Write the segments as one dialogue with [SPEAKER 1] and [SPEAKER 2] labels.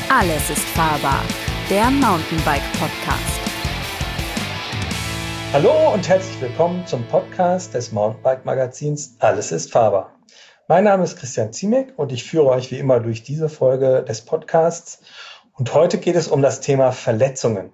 [SPEAKER 1] Alles ist fahrbar, der Mountainbike-Podcast.
[SPEAKER 2] Hallo und herzlich willkommen zum Podcast des Mountainbike-Magazins Alles ist fahrbar. Mein Name ist Christian Ziemek und ich führe euch wie immer durch diese Folge des Podcasts. Und heute geht es um das Thema Verletzungen.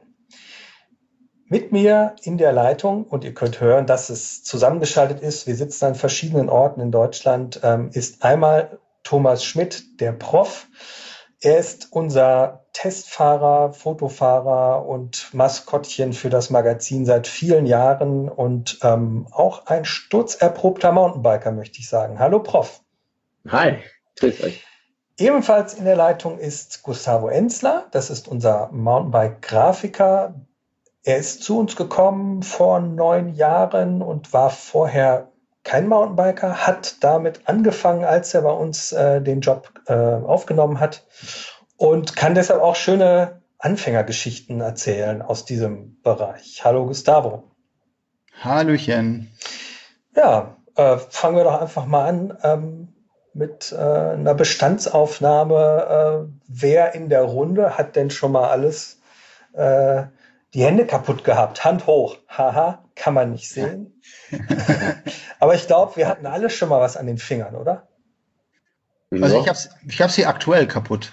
[SPEAKER 2] Mit mir in der Leitung, und ihr könnt hören, dass es zusammengeschaltet ist, wir sitzen an verschiedenen Orten in Deutschland, ist einmal Thomas Schmidt, der Prof. Er ist unser Testfahrer, Fotofahrer und Maskottchen für das Magazin seit vielen Jahren und auch ein sturzerprobter Mountainbiker, möchte ich sagen. Hallo Prof.
[SPEAKER 3] Hi, grüß euch.
[SPEAKER 2] Ebenfalls in der Leitung ist Gustavo Enzler, das ist unser Mountainbike-Grafiker. Er ist zu uns gekommen vor 9 Jahren und war vorher kein Mountainbiker, hat damit angefangen, als er bei uns den Job aufgenommen hat und kann deshalb auch schöne Anfängergeschichten erzählen aus diesem Bereich. Hallo Gustavo.
[SPEAKER 4] Hallöchen.
[SPEAKER 2] Ja, fangen wir doch einfach mal an mit einer Bestandsaufnahme. Wer in der Runde hat denn schon mal alles die Hände kaputt gehabt? Hand hoch. Haha, kann man nicht sehen. Aber ich glaube, wir hatten alle schon mal was an den Fingern, oder?
[SPEAKER 4] Also ich hab's hier aktuell kaputt.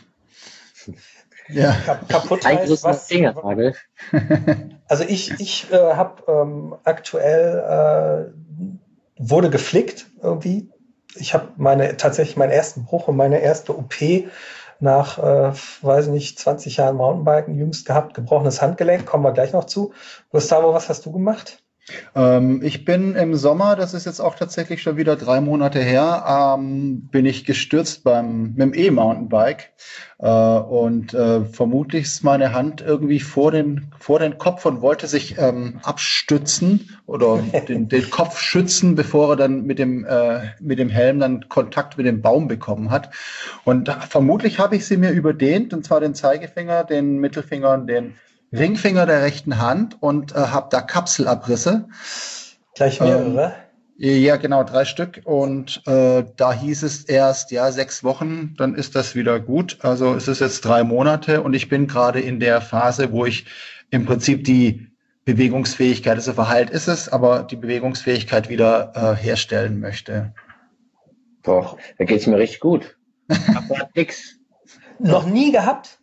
[SPEAKER 4] Ja.
[SPEAKER 2] Kaputt heißt was?
[SPEAKER 3] Fingernagel.
[SPEAKER 2] Also ich habe aktuell wurde geflickt irgendwie. Ich habe tatsächlich meinen ersten Bruch und meine erste OP nach, weiß nicht, 20 Jahren Mountainbiken jüngst gehabt, gebrochenes Handgelenk, kommen wir gleich noch zu. Gustavo, was hast du gemacht?
[SPEAKER 4] Ich bin im Sommer, das ist jetzt auch tatsächlich schon wieder 3 Monate her, bin ich gestürzt mit dem E-Mountainbike und vermutlich ist meine Hand irgendwie vor den Kopf und wollte sich abstützen oder den Kopf schützen, bevor er dann mit dem Helm dann Kontakt mit dem Baum bekommen hat. Und vermutlich habe ich sie mir überdehnt, und zwar den Zeigefinger, den Mittelfinger und den Ringfinger der rechten Hand und habe da Kapselabrisse.
[SPEAKER 2] Gleich mehrere?
[SPEAKER 4] Ja, genau, 3 Stück. Und da hieß es erst, 6 Wochen, dann ist das wieder gut. Also es ist jetzt 3 Monate und ich bin gerade in der Phase, wo ich im Prinzip die Bewegungsfähigkeit, also verheilt ist es, aber die Bewegungsfähigkeit wieder herstellen möchte.
[SPEAKER 3] Doch, da geht's mir richtig gut. Aber nix.
[SPEAKER 2] Noch nie gehabt?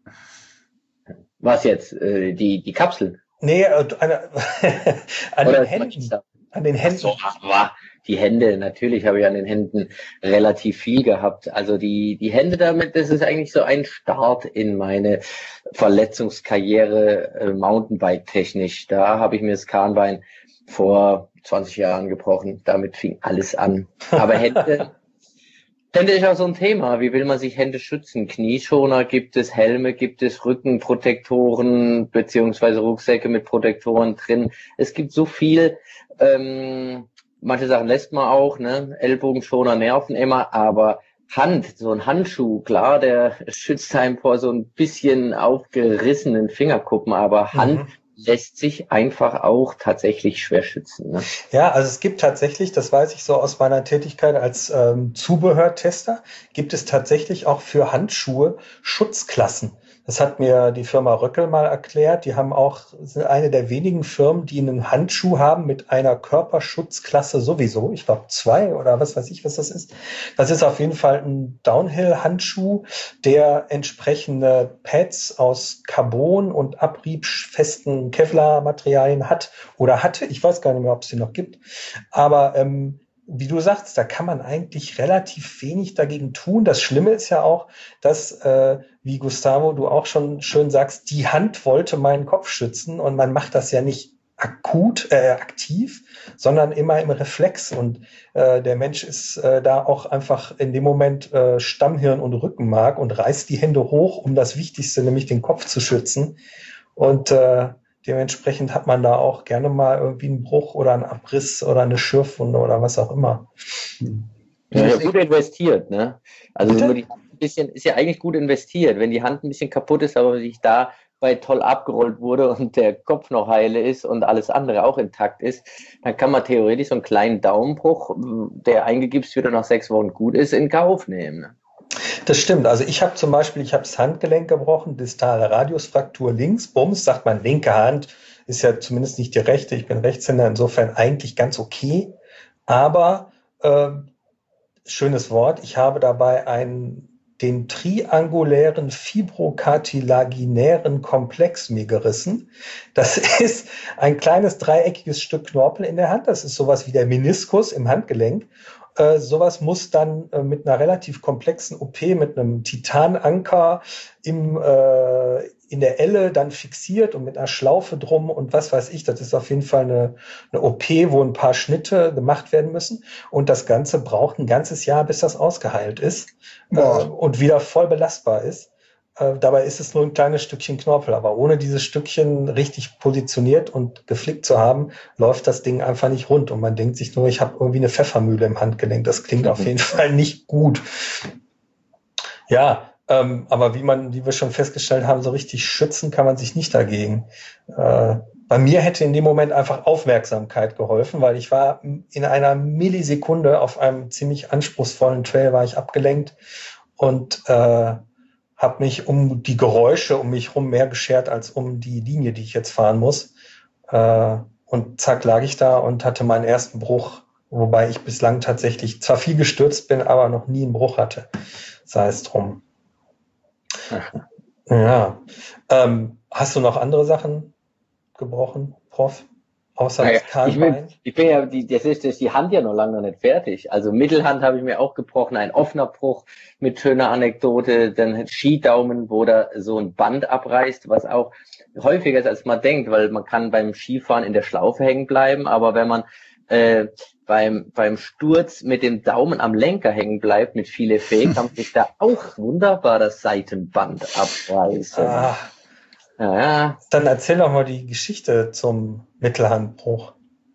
[SPEAKER 3] Was jetzt? Die Kapsel?
[SPEAKER 2] Nee, an den Händen. An den Händen.
[SPEAKER 3] So, die Hände, natürlich habe ich an den Händen relativ viel gehabt. Also die Hände damit, das ist eigentlich so ein Start in meine Verletzungskarriere Mountainbike-technisch. Da habe ich mir das Kahnbein vor 20 Jahren gebrochen. Damit fing alles an. Aber Hände ist auch so ein Thema. Wie will man sich Hände schützen? Knieschoner gibt es, Helme gibt es, Rückenprotektoren beziehungsweise Rucksäcke mit Protektoren drin. Es gibt so viel. Manche Sachen lässt man auch, ne? Ellbogenschoner nerven immer, aber so ein Handschuh, klar, der schützt einen vor so ein bisschen aufgerissenen Fingerkuppen, aber Hand lässt sich einfach auch tatsächlich schwer schützen. Ne?
[SPEAKER 2] Ja, also es gibt tatsächlich, das weiß ich so aus meiner Tätigkeit als Zubehörtester, gibt es tatsächlich auch für Handschuhe Schutzklassen. Das hat mir die Firma Röckel mal erklärt. Die sind eine der wenigen Firmen, die einen Handschuh haben mit einer Körperschutzklasse sowieso. Ich glaube 2 oder was weiß ich, was das ist. Das ist auf jeden Fall ein Downhill-Handschuh, der entsprechende Pads aus Carbon und abriebfesten Kevlar-Materialien hat oder hatte. Ich weiß gar nicht mehr, ob es die noch gibt. Aber wie du sagst, da kann man eigentlich relativ wenig dagegen tun. Das Schlimme ist ja auch, dass, wie Gustavo, du auch schon schön sagst, die Hand wollte meinen Kopf schützen und man macht das ja nicht aktiv, sondern immer im Reflex und der Mensch ist da auch einfach in dem Moment Stammhirn und Rückenmark und reißt die Hände hoch, um das Wichtigste, nämlich den Kopf zu schützen und dementsprechend hat man da auch gerne mal irgendwie einen Bruch oder einen Abriss oder eine Schürfwunde oder was auch immer.
[SPEAKER 3] Ja, gut investiert, ne? Also nur die Hand ein bisschen ist ja eigentlich gut investiert. Wenn die Hand ein bisschen kaputt ist, aber sich dabei toll abgerollt wurde und der Kopf noch heile ist und alles andere auch intakt ist, dann kann man theoretisch so einen kleinen Daumenbruch, der eingegipst wieder nach 6 Wochen gut ist, in Kauf nehmen. Ne?
[SPEAKER 2] Das stimmt. Also ich habe zum Beispiel, ich habe das Handgelenk gebrochen, distale Radiusfraktur links, Bums, sagt man, linke Hand, ist ja zumindest nicht die rechte, ich bin Rechtshänder, insofern eigentlich ganz okay. Aber, schönes Wort, ich habe dabei den triangulären fibrokartilaginären Komplex mir gerissen. Das ist ein kleines dreieckiges Stück Knorpel in der Hand. Das ist sowas wie der Meniskus im Handgelenk. Sowas muss dann mit einer relativ komplexen OP, mit einem Titananker in der Elle dann fixiert und mit einer Schlaufe drum und was weiß ich. Das ist auf jeden Fall eine OP, wo ein paar Schnitte gemacht werden müssen. Und das Ganze braucht ein ganzes Jahr, bis das ausgeheilt ist und wieder voll belastbar ist. Dabei ist es nur ein kleines Stückchen Knorpel, aber ohne dieses Stückchen richtig positioniert und geflickt zu haben, läuft das Ding einfach nicht rund und man denkt sich nur, ich habe irgendwie eine Pfeffermühle im Handgelenk. Das klingt auf jeden Fall nicht gut. Ja, aber wie wir schon festgestellt haben, so richtig schützen kann man sich nicht dagegen. Bei mir hätte in dem Moment einfach Aufmerksamkeit geholfen, weil ich war in einer Millisekunde auf einem ziemlich anspruchsvollen Trail, war ich abgelenkt und habe mich um die Geräusche um mich herum mehr geschert als um die Linie, die ich jetzt fahren muss. Und zack, lag ich da und hatte meinen ersten Bruch, wobei ich bislang tatsächlich zwar viel gestürzt bin, aber noch nie einen Bruch hatte. Sei es drum. Ja. Hast du noch andere Sachen gebrochen, Prof? Außer das Kahlbein?
[SPEAKER 3] Ich bin ja, das ist die Hand ja noch lange noch nicht fertig. Also Mittelhand habe ich mir auch gebrochen, ein offener Bruch mit schöner Anekdote, dann Skidaumen, wo da so ein Band abreißt, was auch häufiger ist, als man denkt, weil man kann beim Skifahren in der Schlaufe hängen bleiben, aber wenn man beim Sturz mit dem Daumen am Lenker hängen bleibt, mit viel Effekt, kann sich da auch wunderbar das Seitenband abreißen.
[SPEAKER 2] Ja. Dann erzähl doch mal die Geschichte zum Mittelhandbruch.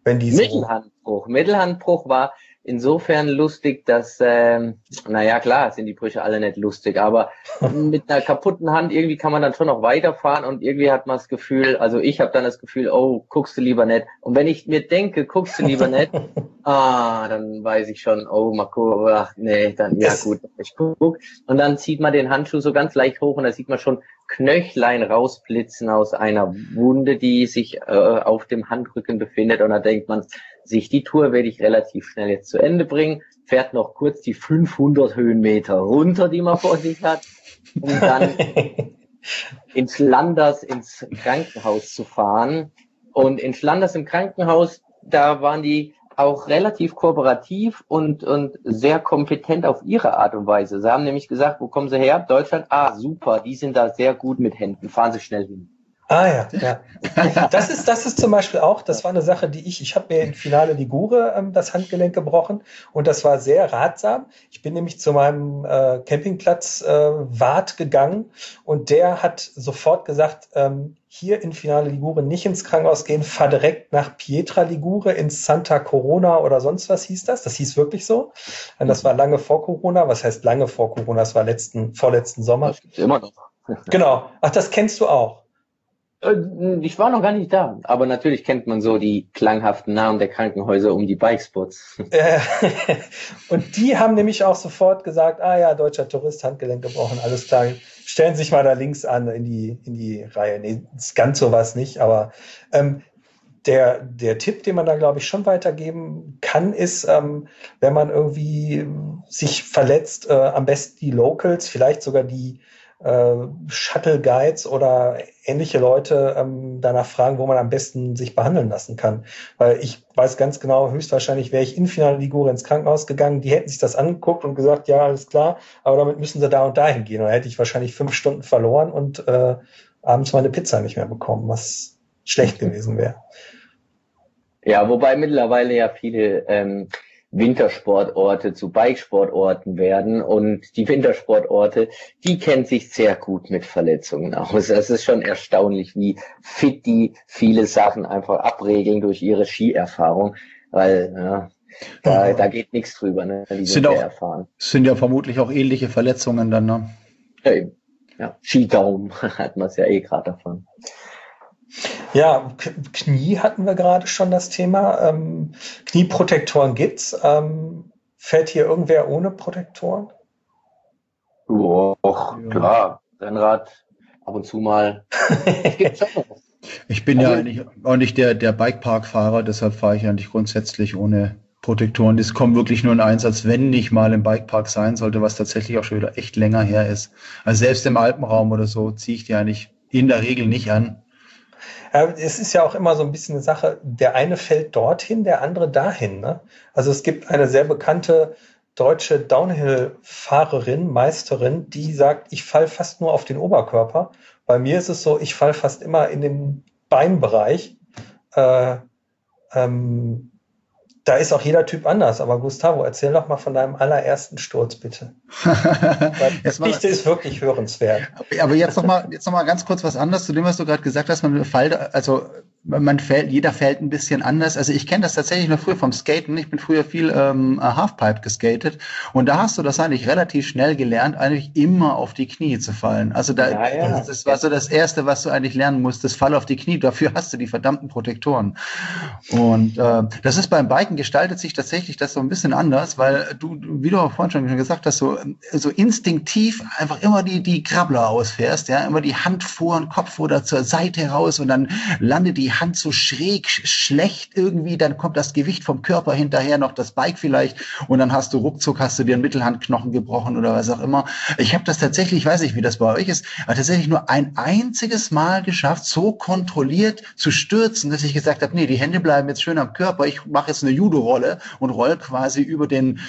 [SPEAKER 3] Mittelhandbruch war insofern lustig, dass, naja klar, sind die Brüche alle nicht lustig, aber mit einer kaputten Hand irgendwie kann man dann schon noch weiterfahren und irgendwie hat man das Gefühl, also ich habe dann das Gefühl, oh, guckst du lieber nicht. Und wenn ich mir denke, guckst du lieber nicht, dann weiß ich schon, oh, Marco, ach nee, dann, ja gut, ich guck. Und dann zieht man den Handschuh so ganz leicht hoch und da sieht man schon Knöchlein rausblitzen aus einer Wunde, die sich auf dem Handrücken befindet und da denkt man sich, die Tour werde ich relativ schnell jetzt zu Ende bringen, fährt noch kurz die 500 Höhenmeter runter, die man vor sich hat, um dann ins Landers ins Krankenhaus zu fahren. Und in Landers im Krankenhaus, da waren die auch relativ kooperativ und sehr kompetent auf ihre Art und Weise. Sie haben nämlich gesagt, wo kommen Sie her? Deutschland? Super, die sind da sehr gut mit Händen. Fahren Sie schnell hin.
[SPEAKER 2] Ja. Das ist zum Beispiel auch, das war eine Sache, ich habe mir in Finale Ligure das Handgelenk gebrochen und das war sehr ratsam. Ich bin nämlich zu meinem Campingplatz Wart gegangen und der hat sofort gesagt, hier in Finale Ligure nicht ins Krankenhaus gehen, fahr direkt nach Pietra Ligure ins Santa Corona oder sonst was hieß das. Das hieß wirklich so. Und das war lange vor Corona. Was heißt lange vor Corona? Das war vorletzten Sommer.
[SPEAKER 3] Das gibt's immer noch.
[SPEAKER 2] Genau. Ach, das kennst du auch.
[SPEAKER 3] Ich war noch gar nicht da, aber natürlich kennt man so die klanghaften Namen der Krankenhäuser um die Bikespots.
[SPEAKER 2] Und die haben nämlich auch sofort gesagt, deutscher Tourist, Handgelenk gebrochen, alles klar, stellen Sie sich mal da links an in die Reihe. Nee, ganz sowas nicht, aber der Tipp, den man da, glaube ich, schon weitergeben kann, ist, wenn man irgendwie sich verletzt, am besten die Locals, vielleicht sogar die Shuttle Guides oder ähnliche Leute danach fragen, wo man am besten sich behandeln lassen kann. Weil ich weiß ganz genau, höchstwahrscheinlich wäre ich in Finale Ligure ins Krankenhaus gegangen, die hätten sich das angeguckt und gesagt, ja, alles klar, aber damit müssen sie da und dahin gehen. Und dann hätte ich wahrscheinlich 5 Stunden verloren und abends meine Pizza nicht mehr bekommen, was schlecht gewesen wäre.
[SPEAKER 3] Ja, wobei mittlerweile ja viele Wintersportorte zu Bikesportorten werden und die Wintersportorte, die kennen sich sehr gut mit Verletzungen aus. Es ist schon erstaunlich, wie fit die viele Sachen einfach abregeln durch ihre Skierfahrung, weil da geht nichts drüber, ne? Die sind sehr erfahren.
[SPEAKER 4] Sind ja vermutlich auch ähnliche Verletzungen dann, ne?
[SPEAKER 3] Ja, eben. Ja, Skidaumen hat man es ja gerade davon.
[SPEAKER 2] Ja, Knie hatten wir gerade schon das Thema. Knieprotektoren gibt's. Fährt hier irgendwer ohne Protektoren?
[SPEAKER 3] Klar, Rennrad ab und zu mal.
[SPEAKER 4] Ich bin ja eigentlich auch nicht der Bikepark-Fahrer, deshalb fahre ich eigentlich grundsätzlich ohne Protektoren. Das kommt wirklich nur in Einsatz, wenn ich mal im Bikepark sein sollte, was tatsächlich auch schon wieder echt länger her ist. Also selbst im Alpenraum oder so ziehe ich die eigentlich in der Regel nicht an.
[SPEAKER 2] Es ist ja auch immer so ein bisschen eine Sache, der eine fällt dorthin, der andere dahin. Ne? Also es gibt eine sehr bekannte deutsche Downhill-Fahrerin, Meisterin, die sagt, ich falle fast nur auf den Oberkörper. Bei mir ist es so, ich falle fast immer in den Beinbereich. Da ist auch jeder Typ anders. Aber Gustavo, erzähl doch mal von deinem allerersten Sturz, bitte. Die Geschichte ist wirklich hörenswert.
[SPEAKER 4] Aber jetzt noch mal ganz kurz was anderes zu dem, was du gerade gesagt hast. Jeder fällt ein bisschen anders. Also ich kenne das tatsächlich noch früher vom Skaten. Ich bin früher viel Halfpipe geskatet und da hast du das eigentlich relativ schnell gelernt, eigentlich immer auf die Knie zu fallen. Also das war so das Erste, was du eigentlich lernen musstest, fall auf die Knie. Dafür hast du die verdammten Protektoren. Und das ist beim Biken gestaltet sich tatsächlich das so ein bisschen anders, weil du, wie du auch vorhin schon gesagt hast, so instinktiv einfach immer die Krabbler ausfährst, ja, immer die Hand vor den Kopf oder zur Seite raus und dann landet die Hand so schräg, schlecht irgendwie, dann kommt das Gewicht vom Körper hinterher, noch das Bike vielleicht und dann hast du dir einen Mittelhandknochen gebrochen oder was auch immer. Ich habe das tatsächlich, ich weiß nicht, wie das bei euch ist, aber tatsächlich nur ein einziges Mal geschafft, so kontrolliert zu stürzen, dass ich gesagt habe, nee, die Hände bleiben jetzt schön am Körper, ich mache jetzt eine Judo-Rolle und roll quasi über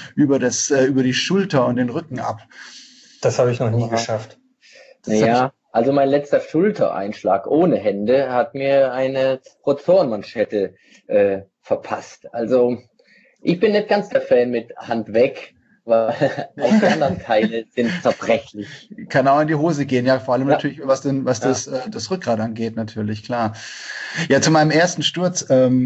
[SPEAKER 4] die Schulter und den Rücken ab.
[SPEAKER 2] Das habe ich noch nie geschafft.
[SPEAKER 3] Naja, also mein letzter Schultereinschlag ohne Hände hat mir eine Rotorenmanschette verpasst. Also ich bin nicht ganz der Fan mit Hand weg, weil auch die anderen Teile sind zerbrechlich.
[SPEAKER 4] Kann auch in die Hose gehen, ja, vor allem natürlich, was das Rückgrat angeht, natürlich, klar. Ja, zu meinem ersten Sturz,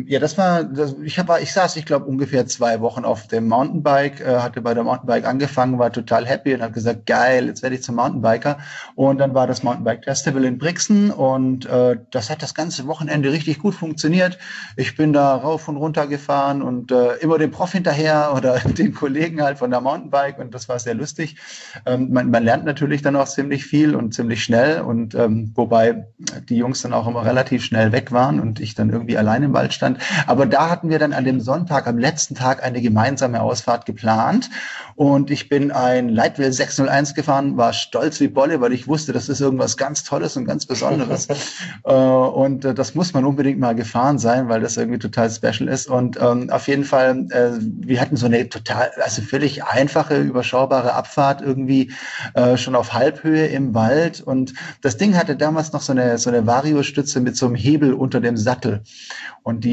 [SPEAKER 4] ich saß, ich glaube, ungefähr 2 Wochen auf dem Mountainbike, hatte bei der Mountainbike angefangen, war total happy und habe gesagt, geil, jetzt werde ich zum Mountainbiker. Und dann war das Mountainbike Festival in Brixen und das hat das ganze Wochenende richtig gut funktioniert. Ich bin da rauf und runter gefahren und immer dem Prof hinterher oder den Kollegen halt von der Mountainbike und das war sehr lustig. Man lernt natürlich dann auch ziemlich viel und ziemlich schnell und wobei die Jungs dann auch immer relativ schnell weg waren und ich dann irgendwie allein im Wald stand. Aber da hatten wir dann an dem Sonntag, am letzten Tag, eine gemeinsame Ausfahrt geplant und ich bin ein Leitwil 601 gefahren, war stolz wie Bolle, weil ich wusste, das ist irgendwas ganz Tolles und ganz Besonderes. Und das muss man unbedingt mal gefahren sein, weil das irgendwie total special ist. Und auf jeden Fall, wir hatten so eine völlig einfache, überschaubare Abfahrt irgendwie schon auf Halbhöhe im Wald und das Ding hatte damals noch so eine Variostütze mit so einem Hebel unter dem Sattel und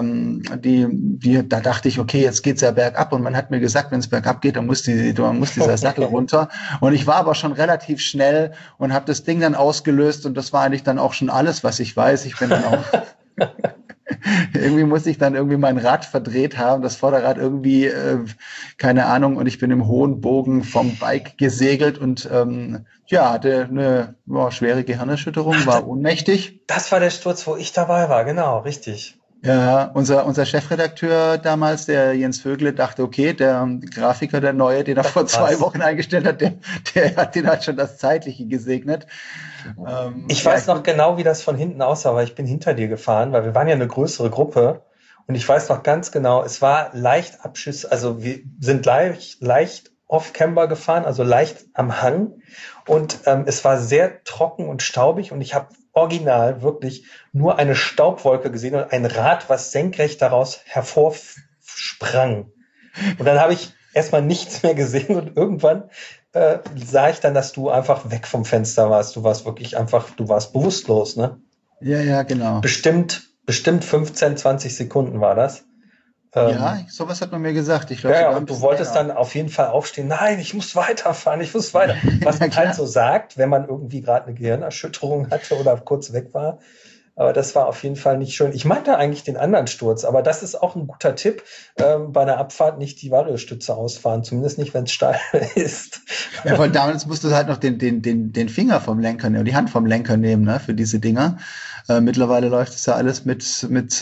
[SPEAKER 4] da dachte ich, okay, jetzt geht's ja bergab und man hat mir gesagt, wenn es bergab geht, dann muss dieser Sattel runter und ich war aber schon relativ schnell und habe das Ding dann ausgelöst und das war eigentlich dann auch schon alles, was ich weiß. Ich bin dann auch irgendwie musste ich dann irgendwie mein Rad verdreht haben, das Vorderrad irgendwie, keine Ahnung, und ich bin im hohen Bogen vom Bike gesegelt und hatte eine schwere Gehirnerschütterung, war ohnmächtig.
[SPEAKER 2] Das war der Sturz, wo ich dabei war, genau, richtig.
[SPEAKER 4] Ja, unser Chefredakteur damals, der Jens Vögle, dachte, okay, der Grafiker, der Neue, den er vor 2 Wochen eingestellt hat, der hat den halt schon das Zeitliche gesegnet.
[SPEAKER 2] Ich weiß noch genau, wie das von hinten aussah, weil ich bin hinter dir gefahren, weil wir waren ja eine größere Gruppe und ich weiß noch ganz genau, es war leicht also wir sind leicht off-camber gefahren, also leicht am Hang und es war sehr trocken und staubig und ich habe original wirklich nur eine Staubwolke gesehen und ein Rad, was senkrecht daraus hervorsprang. Und dann habe ich erstmal nichts mehr gesehen und irgendwann sah ich dann, dass du einfach weg vom Fenster warst. Du warst bewusstlos, ne?
[SPEAKER 4] Ja, genau.
[SPEAKER 2] Bestimmt 15, 20 Sekunden war das.
[SPEAKER 4] Ja, sowas hat man mir gesagt. Ich glaube,
[SPEAKER 2] und du wolltest dann auf jeden Fall aufstehen. Nein, ich muss weiterfahren, Was man halt so sagt, wenn man irgendwie gerade eine Gehirnerschütterung hatte oder kurz weg war. Aber das war auf jeden Fall nicht schön. Ich meinte eigentlich den anderen Sturz, aber das ist auch ein guter Tipp. Bei einer Abfahrt nicht die Variostütze ausfahren, zumindest nicht, wenn es steil ist.
[SPEAKER 4] Ja, weil damals musst du halt noch den Finger vom Lenker nehmen, die Hand vom Lenker nehmen, ne, für diese Dinger. Mittlerweile läuft es ja alles mit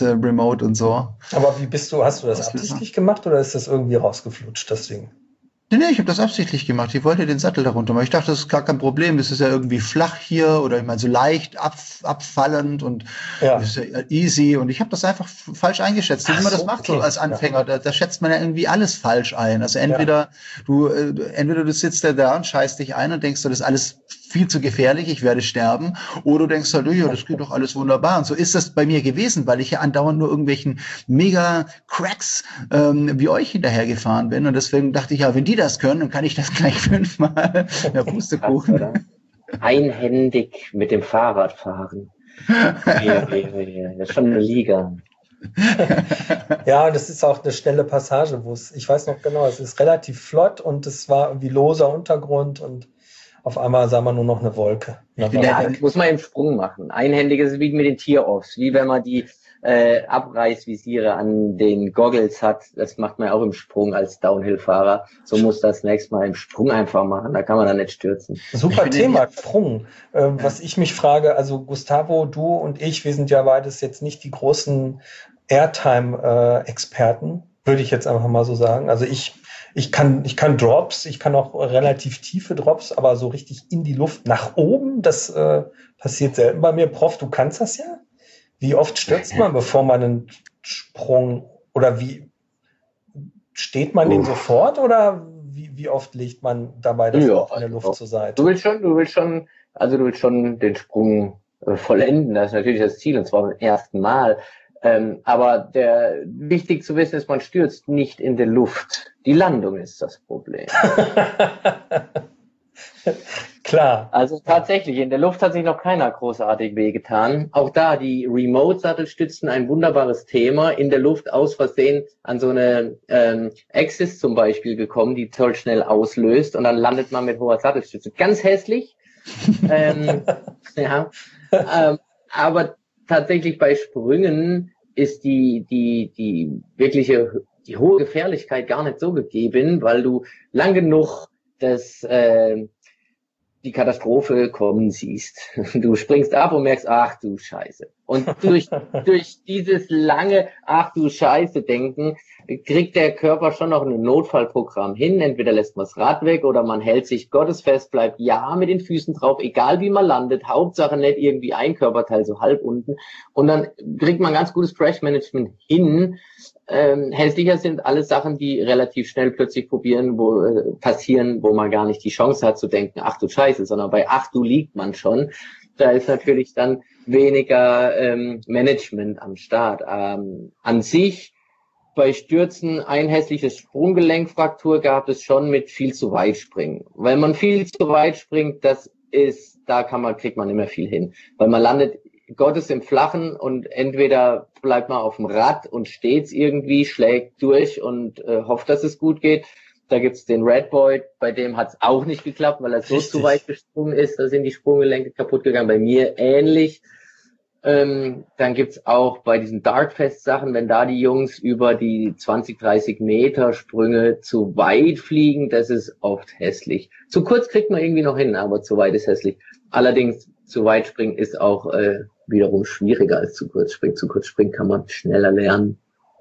[SPEAKER 4] Remote und so.
[SPEAKER 2] Aber hast du das absichtlich gemacht oder ist das irgendwie rausgeflutscht, das Ding?
[SPEAKER 4] Nee, ich habe das absichtlich gemacht. Ich wollte den Sattel darunter machen. Ich dachte, das ist gar kein Problem. Das ist ja irgendwie flach hier oder ich meine so leicht abfallend und
[SPEAKER 2] Ja.
[SPEAKER 4] das ist ja easy. Und ich habe das einfach falsch eingeschätzt. Wie
[SPEAKER 2] Ach
[SPEAKER 4] man das
[SPEAKER 2] so,
[SPEAKER 4] macht so
[SPEAKER 2] okay.
[SPEAKER 4] als Anfänger, da schätzt man ja irgendwie alles falsch ein. Also entweder du sitzt da und scheißt dich ein und denkst, das ist alles viel zu gefährlich, ich werde sterben. Oder du denkst halt, ja, das geht doch alles wunderbar. Und so ist das bei mir gewesen, weil ich ja andauernd nur irgendwelchen Mega-Cracks wie euch hinterhergefahren bin. Und deswegen dachte ich, ja, wenn die das können, dann kann ich das gleich 5-mal. Ja, Pustekuchen.
[SPEAKER 3] Krass, oder? Einhändig mit dem Fahrrad fahren. Das ist schon eine Liga.
[SPEAKER 2] Ja, das ist auch eine schnelle Passage, ich weiß noch genau, es ist relativ flott und es war irgendwie loser Untergrund und auf einmal sah man nur noch eine Wolke.
[SPEAKER 3] Ja, das muss man im Sprung machen. Einhändig ist wie mit den Tear-Offs, wie wenn man die Abreißvisiere an den Goggles hat. Das macht man auch im Sprung als Downhill-Fahrer. So muss das nächste Mal im Sprung einfach machen. Da kann man dann nicht stürzen.
[SPEAKER 2] Super Thema, Sprung. Was ich mich frage, also Gustavo, du und ich, wir sind ja beides jetzt nicht die großen Airtime-Experten, würde ich jetzt einfach mal so sagen. Also ich kann Drops, ich kann auch relativ tiefe Drops, aber so richtig in die Luft nach oben, das passiert selten bei mir. Prof, du kannst das ja? Wie oft stürzt man, bevor man einen Sprung, oder wie steht man den sofort, oder wie oft legt man dabei das in der Luft zur Seite?
[SPEAKER 3] Du willst schon den Sprung vollenden, das ist natürlich das Ziel, und zwar beim ersten Mal. Aber wichtig zu wissen ist, man stürzt nicht in der Luft. Die Landung ist das Problem.
[SPEAKER 2] Klar.
[SPEAKER 3] Also tatsächlich, in der Luft hat sich noch keiner großartig wehgetan. Auch da, die Remote-Sattelstützen, ein wunderbares Thema. In der Luft aus Versehen an so eine Axis zum Beispiel gekommen, die toll schnell auslöst, und dann landet man mit hoher Sattelstütze. Ganz hässlich. Aber tatsächlich bei Sprüngen ist die hohe Gefährlichkeit gar nicht so gegeben, weil du lang genug die Katastrophe kommen siehst. Du springst ab und merkst, ach du Scheiße. Und durch dieses lange, ach du Scheiße denken, kriegt der Körper schon noch ein Notfallprogramm hin. Entweder lässt man das Rad weg oder man hält sich gottesfest, bleibt ja mit den Füßen drauf, egal wie man landet. Hauptsache nicht irgendwie ein Körperteil so halb unten. Und dann kriegt man ganz gutes Crash-Management hin. Hässlicher sind alle Sachen, die relativ schnell plötzlich passieren, wo man gar nicht die Chance hat zu denken, ach du Scheiße, sondern bei ach du liegt man schon. Da ist natürlich dann weniger Management am Start. An sich bei Stürzen ein hässliches Sprunggelenkfraktur gab es schon mit viel zu weit springen. Weil man viel zu weit springt, kriegt man nicht mehr viel hin. Weil man landet Gottes im Flachen und entweder bleibt man auf dem Rad und steht's irgendwie, schlägt durch und hofft, dass es gut geht. Da gibt's den Red Boy, bei dem hat's auch nicht geklappt, weil er so zu weit gesprungen ist, da sind die Sprunggelenke kaputt gegangen. Bei mir ähnlich. Dann gibt's auch bei diesen Dartfest-Sachen, wenn da die Jungs über die 20, 30 Meter Sprünge zu weit fliegen, das ist oft hässlich. Zu kurz kriegt man irgendwie noch hin, aber zu weit ist hässlich. Allerdings zu weit springen ist auch wiederum schwieriger als zu kurz springen. Zu kurz springen kann man schneller lernen.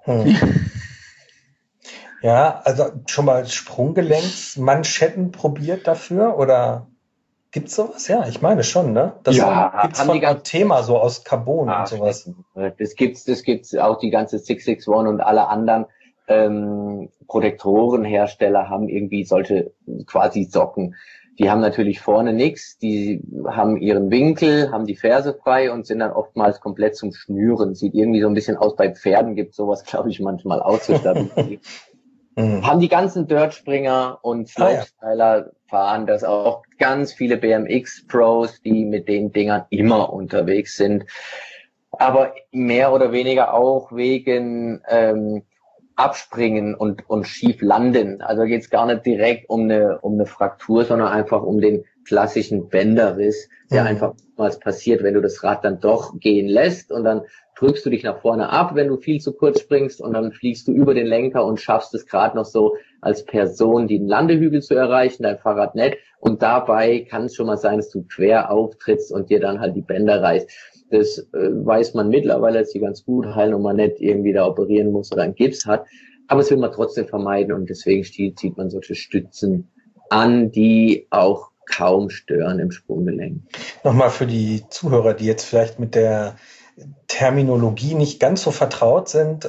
[SPEAKER 2] Ja, also schon mal Sprunggelenksmanschetten probiert dafür, oder gibt's sowas? Ja, ich meine schon, ne? Das gibt's von einem Thema so aus Carbon und sowas.
[SPEAKER 3] Das gibt's auch, die ganze 661 und alle anderen Protektorenhersteller haben irgendwie solche quasi Socken. Die haben natürlich vorne nichts, die haben ihren Winkel, haben die Ferse frei und sind dann oftmals komplett zum Schnüren. Sieht irgendwie so ein bisschen aus, bei Pferden gibt sowas, glaube ich, manchmal auszustatten. Haben die ganzen Dirtspringer und Slopestyler fahren das auch, ganz viele BMX-Pros, die mit den Dingern immer unterwegs sind. Aber mehr oder weniger auch wegen Abspringen und schief landen. Also geht's gar nicht direkt um eine Fraktur, sondern einfach um den klassischen Bänderriss, der einfach mal passiert, wenn du das Rad dann doch gehen lässt, und dann drückst du dich nach vorne ab, wenn du viel zu kurz springst, und dann fliegst du über den Lenker und schaffst es gerade noch so als Person, den Landehügel zu erreichen, dein Fahrrad nicht, und dabei kann es schon mal sein, dass du quer auftrittst und dir dann halt die Bänder reißt. Das weiß man mittlerweile, dass die ganz gut heilen und man nicht irgendwie da operieren muss oder einen Gips hat. Aber das will man trotzdem vermeiden und deswegen zieht man solche Stützen an, die auch kaum stören im Sprunggelenk.
[SPEAKER 2] Nochmal für die Zuhörer, die jetzt vielleicht mit der Terminologie nicht ganz so vertraut sind,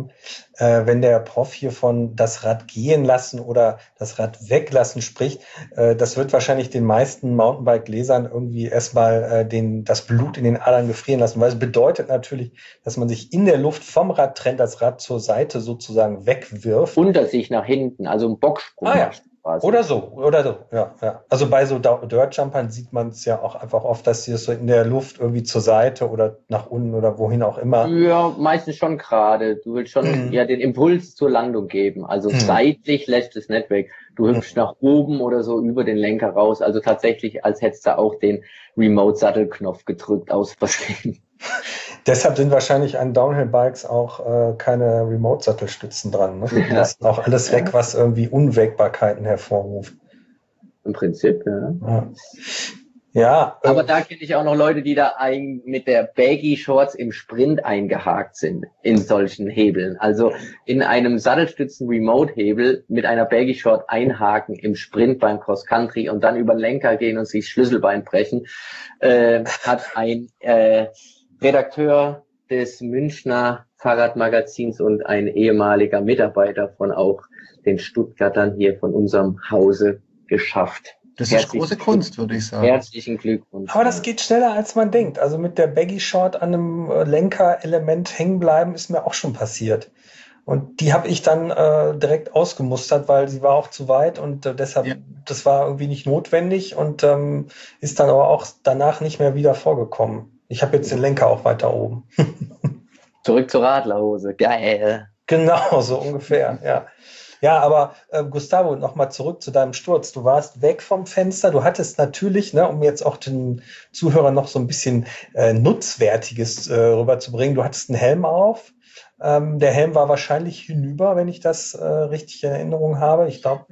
[SPEAKER 2] wenn der Prof hier von das Rad gehen lassen oder das Rad weglassen spricht, das wird wahrscheinlich den meisten Mountainbike-Lesern irgendwie erstmal das Blut in den Adern gefrieren lassen, weil es bedeutet natürlich, dass man sich in der Luft vom Rad trennt, das Rad zur Seite sozusagen wegwirft.
[SPEAKER 3] Unter sich nach hinten, also ein Bocksprung.
[SPEAKER 2] Ja. Oder so, ja. Also bei so Dirt-Jumpern sieht man es ja auch einfach oft, dass sie es so in der Luft irgendwie zur Seite oder nach unten oder wohin auch immer.
[SPEAKER 3] Ja, meistens schon gerade. Du willst schon den Impuls zur Landung geben. Also seitlich lässt es nicht weg. Du hüpfst nach oben oder so über den Lenker raus. Also tatsächlich, als hättest du auch den Remote-Sattelknopf gedrückt aus Versehen.
[SPEAKER 2] Deshalb sind wahrscheinlich an Downhill-Bikes auch keine Remote-Sattelstützen dran. Ne? Die lassen auch alles weg, was irgendwie Unwägbarkeiten hervorruft.
[SPEAKER 3] Im Prinzip, ja.
[SPEAKER 2] Ja.
[SPEAKER 3] Aber da kenne ich auch noch Leute, die da mit der Baggy-Shorts im Sprint eingehakt sind in solchen Hebeln. Also in einem Sattelstützen-Remote-Hebel mit einer Baggy-Short einhaken im Sprint beim Cross-Country und dann über den Lenker gehen und sich Schlüsselbein brechen, hat ein Redakteur des Münchner Fahrradmagazins und ein ehemaliger Mitarbeiter von auch den Stuttgartern hier von unserem Hause geschafft.
[SPEAKER 4] Das ist große Kunst, würde ich sagen.
[SPEAKER 3] Herzlichen Glückwunsch.
[SPEAKER 2] Aber das geht schneller, als man denkt. Also mit der Baggy-Short an einem Lenkerelement hängen bleiben, ist mir auch schon passiert. Und die habe ich dann direkt ausgemustert, weil sie war auch zu weit und deshalb, das war irgendwie nicht notwendig und ist dann aber auch danach nicht mehr wieder vorgekommen. Ich habe jetzt den Lenker auch weiter oben.
[SPEAKER 3] Zurück zur Radlerhose. Geil.
[SPEAKER 2] Genau, so ungefähr, ja. Ja, aber Gustavo, nochmal zurück zu deinem Sturz. Du warst weg vom Fenster. Du hattest natürlich, um jetzt auch den Zuhörern noch so ein bisschen Nutzwertiges rüberzubringen, du hattest einen Helm auf. Der Helm war wahrscheinlich hinüber, wenn ich das richtig in Erinnerung habe. Ich glaube,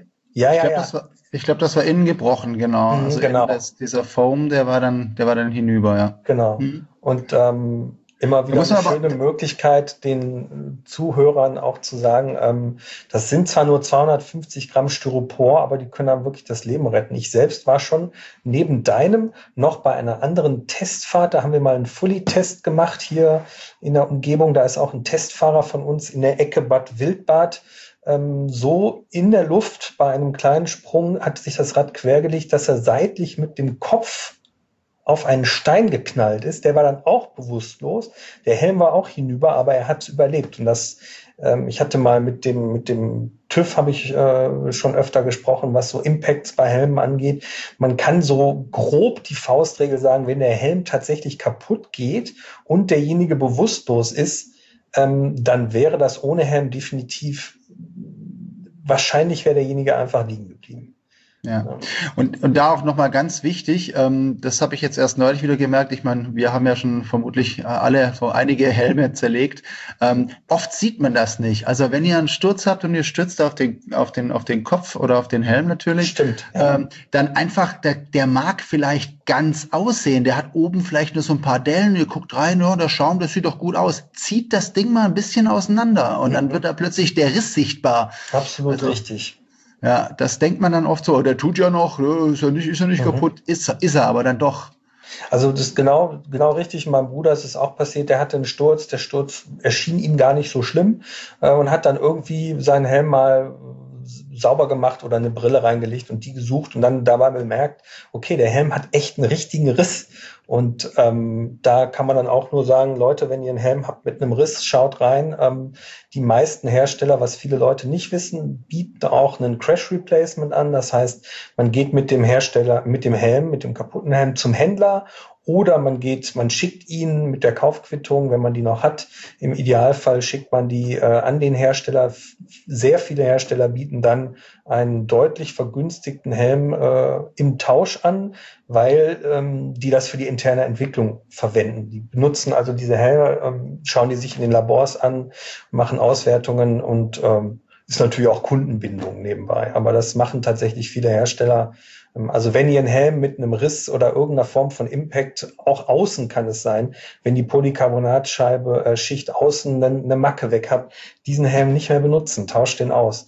[SPEAKER 4] Ich glaube, das war innen gebrochen, genau. Also
[SPEAKER 2] genau.
[SPEAKER 4] Dieser Foam, der war dann hinüber, ja.
[SPEAKER 2] Genau. Und immer wieder eine schöne Möglichkeit, den Zuhörern auch zu sagen, das sind zwar nur 250 Gramm Styropor, aber die können dann wirklich das Leben retten. Ich selbst war schon neben deinem noch bei einer anderen Testfahrt, da haben wir mal einen Fully-Test gemacht hier in der Umgebung, da ist auch ein Testfahrer von uns in der Ecke Bad Wildbad, so in der Luft bei einem kleinen Sprung hat sich das Rad quergelegt, dass er seitlich mit dem Kopf auf einen Stein geknallt ist. Der war dann auch bewusstlos. Der Helm war auch hinüber, aber er hat es überlebt. Und das, ich hatte mal mit dem TÜV habe ich schon öfter gesprochen, was so Impacts bei Helmen angeht. Man kann so grob die Faustregel sagen, wenn der Helm tatsächlich kaputt geht und derjenige bewusstlos ist, dann wäre das ohne Helm definitiv, wahrscheinlich wäre derjenige einfach liegen geblieben.
[SPEAKER 4] Ja. Und da auch nochmal ganz wichtig, das habe ich jetzt erst neulich wieder gemerkt, ich meine, wir haben ja schon vermutlich alle so einige Helme zerlegt. Oft sieht man das nicht. Also wenn ihr einen Sturz habt und ihr stürzt auf den Kopf oder auf den Helm natürlich,
[SPEAKER 2] stimmt,
[SPEAKER 4] dann einfach, der mag vielleicht ganz aussehen, der hat oben vielleicht nur so ein paar Dellen, ihr guckt rein, ja, der Schaum, das sieht doch gut aus. Zieht das Ding mal ein bisschen auseinander und dann wird da plötzlich der Riss sichtbar.
[SPEAKER 2] Absolut richtig.
[SPEAKER 4] Ja, das denkt man dann oft so, der tut ja noch, ist ja nicht kaputt, ist er aber dann doch.
[SPEAKER 2] Also das ist genau richtig. Meinem Bruder ist es auch passiert, der hatte einen Sturz, der Sturz erschien ihm gar nicht so schlimm und hat dann irgendwie seinen Helm mal sauber gemacht oder eine Brille reingelegt und die gesucht und dann dabei bemerkt, okay, der Helm hat echt einen richtigen Riss. Und da kann man dann auch nur sagen, Leute, wenn ihr einen Helm habt mit einem Riss, schaut rein. Die meisten Hersteller, was viele Leute nicht wissen, bieten auch einen Crash Replacement an. Das heißt, man geht mit dem Hersteller, mit dem Helm, mit dem kaputten Helm zum Händler oder man schickt ihn mit der Kaufquittung, wenn man die noch hat. Im Idealfall schickt man die an den Hersteller. Sehr viele Hersteller bieten dann einen deutlich vergünstigten Helm im Tausch an, weil die das für die interne Entwicklung verwenden. Die benutzen also diese Helme, schauen die sich in den Labors an, machen Auswertungen und Ist natürlich auch Kundenbindung nebenbei, aber das machen tatsächlich viele Hersteller. Also wenn ihr einen Helm mit einem Riss oder irgendeiner Form von Impact, auch außen kann es sein, wenn die Polycarbonatscheibe Schicht außen eine Macke weg hat, diesen Helm nicht mehr benutzen, tauscht den aus.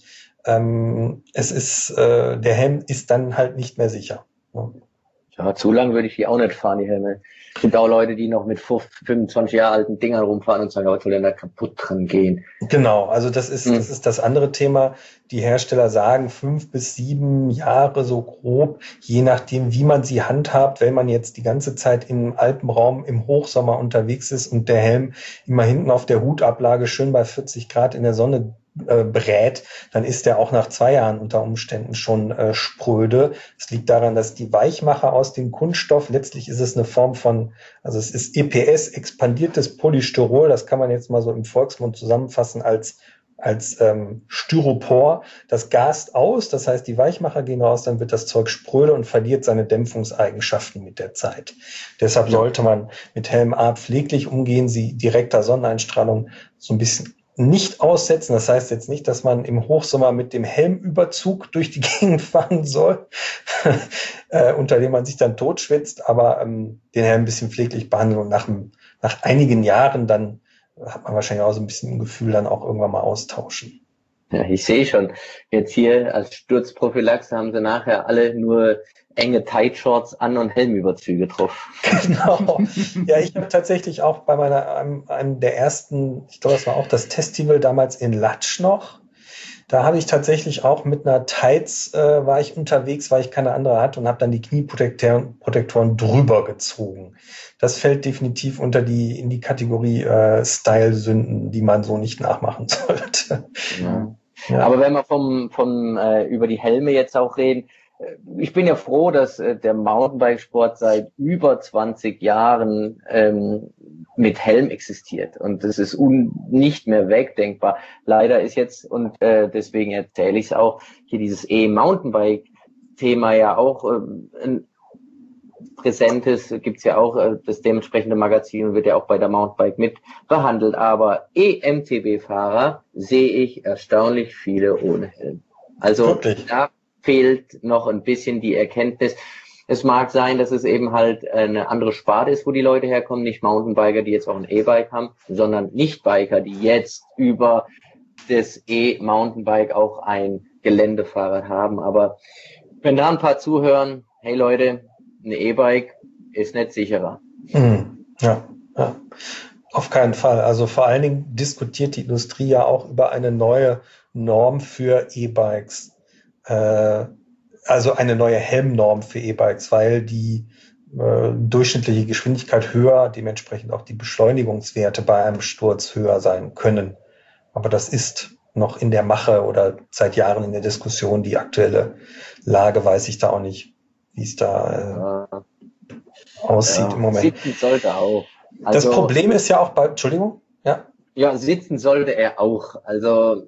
[SPEAKER 2] Der Helm ist dann halt nicht mehr sicher.
[SPEAKER 3] Ja, zu lang würde ich die auch nicht fahren, die Helme. Es gibt auch Leute, die noch mit 25 Jahre alten Dingern rumfahren und sagen, was soll denn da kaputt dran gehen?
[SPEAKER 2] Genau, also das ist das andere Thema. Die Hersteller sagen 5 bis 7 Jahre so grob, je nachdem, wie man sie handhabt. Wenn man jetzt die ganze Zeit im Alpenraum im Hochsommer unterwegs ist und der Helm immer hinten auf der Hutablage schön bei 40 Grad in der Sonne brät, dann ist der auch nach 2 Jahren unter Umständen schon spröde. Es liegt daran, dass die Weichmacher aus dem Kunststoff, letztlich ist es eine Form von, also es ist EPS, expandiertes Polystyrol, das kann man jetzt mal so im Volksmund zusammenfassen als Styropor. Das gast aus, das heißt, die Weichmacher gehen raus, dann wird das Zeug spröde und verliert seine Dämpfungseigenschaften mit der Zeit. Deshalb sollte man mit Helm A pfleglich umgehen, sie direkter Sonneneinstrahlung so ein bisschen nicht aussetzen. Das heißt jetzt nicht, dass man im Hochsommer mit dem Helmüberzug durch die Gegend fahren soll, unter dem man sich dann totschwitzt, aber den Helm ein bisschen pfleglich behandeln und nach einigen Jahren dann hat man wahrscheinlich auch so ein bisschen ein Gefühl, dann auch irgendwann mal austauschen.
[SPEAKER 3] Ja, ich sehe schon. Jetzt hier als Sturzprophylaxe haben sie nachher alle nur enge Tight-Shorts an und Helmüberzüge drauf.
[SPEAKER 2] Genau. Ja, ich habe tatsächlich auch bei einem der ersten, ich glaube, das war auch das Testival damals in Latsch noch. Da habe ich tatsächlich auch mit einer Tights war ich unterwegs, weil ich keine andere hatte und habe dann die Knieprotektoren drüber gezogen. Das fällt definitiv in die Kategorie Style-Sünden, die man so nicht nachmachen sollte.
[SPEAKER 3] Ja. Ja. Aber wenn wir über die Helme jetzt auch reden, ich bin ja froh, dass der Mountainbikesport seit über 20 Jahren mit Helm existiert und das ist nicht mehr wegdenkbar. Leider ist jetzt, und deswegen erzähle ich es auch, hier dieses E-Mountainbike-Thema ja auch ein präsentes, gibt's ja auch das dementsprechende Magazin, wird ja auch bei der Mountainbike mit behandelt, aber EMTB-Fahrer sehe ich erstaunlich viele ohne Helm. Also
[SPEAKER 2] wirklich?
[SPEAKER 3] Da fehlt noch ein bisschen die Erkenntnis. Es mag sein, dass es eben halt eine andere Sparte ist, wo die Leute herkommen, nicht Mountainbiker, die jetzt auch ein E-Bike haben, sondern Nicht-Biker, die jetzt über das E-Mountainbike auch ein Geländefahrrad haben. Aber wenn da ein paar zuhören, hey Leute, ein E-Bike ist nicht sicherer.
[SPEAKER 2] Ja, auf keinen Fall. Also vor allen Dingen diskutiert die Industrie ja auch über eine neue Norm für E-Bikes. Also eine neue Helmnorm für E-Bikes, weil die durchschnittliche Geschwindigkeit höher, dementsprechend auch die Beschleunigungswerte bei einem Sturz höher sein können. Aber das ist noch in der Mache oder seit Jahren in der Diskussion. Die aktuelle Lage weiß ich da auch nicht, wie es da aussieht im Moment.
[SPEAKER 3] Sitzen sollte auch. Also,
[SPEAKER 2] das Problem ist ja auch Entschuldigung?
[SPEAKER 3] Ja, sitzen sollte er auch. Also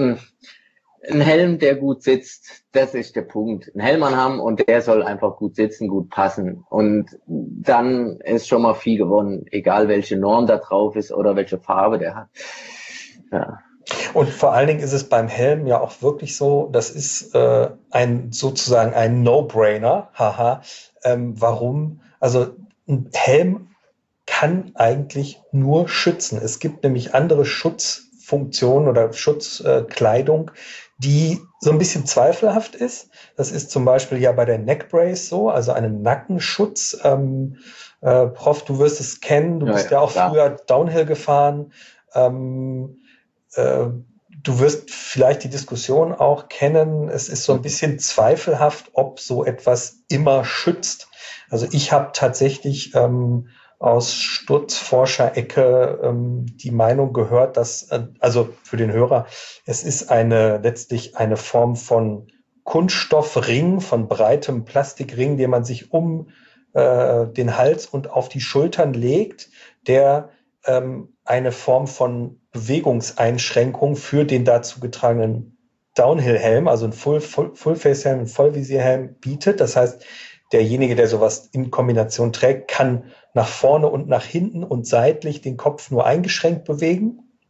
[SPEAKER 3] ein Helm, der gut sitzt, das ist der Punkt. Ein Helm anhaben und der soll einfach gut sitzen, gut passen. Und dann ist schon mal viel gewonnen, egal welche Norm da drauf ist oder welche Farbe der hat. Ja.
[SPEAKER 2] Und vor allen Dingen ist es beim Helm ja auch wirklich so, das ist sozusagen ein No-Brainer. Haha. Warum? Also ein Helm kann eigentlich nur schützen. Es gibt nämlich andere Schutzfunktionen oder Schutzkleidung, die so ein bisschen zweifelhaft ist. Das ist zum Beispiel ja bei der Neckbrace so, also einen Nackenschutz. Prof, du wirst es kennen, du bist ja auch früher Downhill gefahren. Du wirst vielleicht die Diskussion auch kennen. Es ist so ein bisschen zweifelhaft, ob so etwas immer schützt. Also ich habe tatsächlich aus Sturzforscher-Ecke die Meinung gehört, dass, also für den Hörer, es ist letztlich eine Form von Kunststoffring, von breitem Plastikring, den man sich um den Hals und auf die Schultern legt, der eine Form von Bewegungseinschränkung für den dazu getragenen Downhill-Helm, also ein Full-Face-Helm, ein Vollvisierhelm bietet. Das heißt, derjenige, der sowas in Kombination trägt, kann nach vorne und nach hinten und seitlich den Kopf nur eingeschränkt bewegen.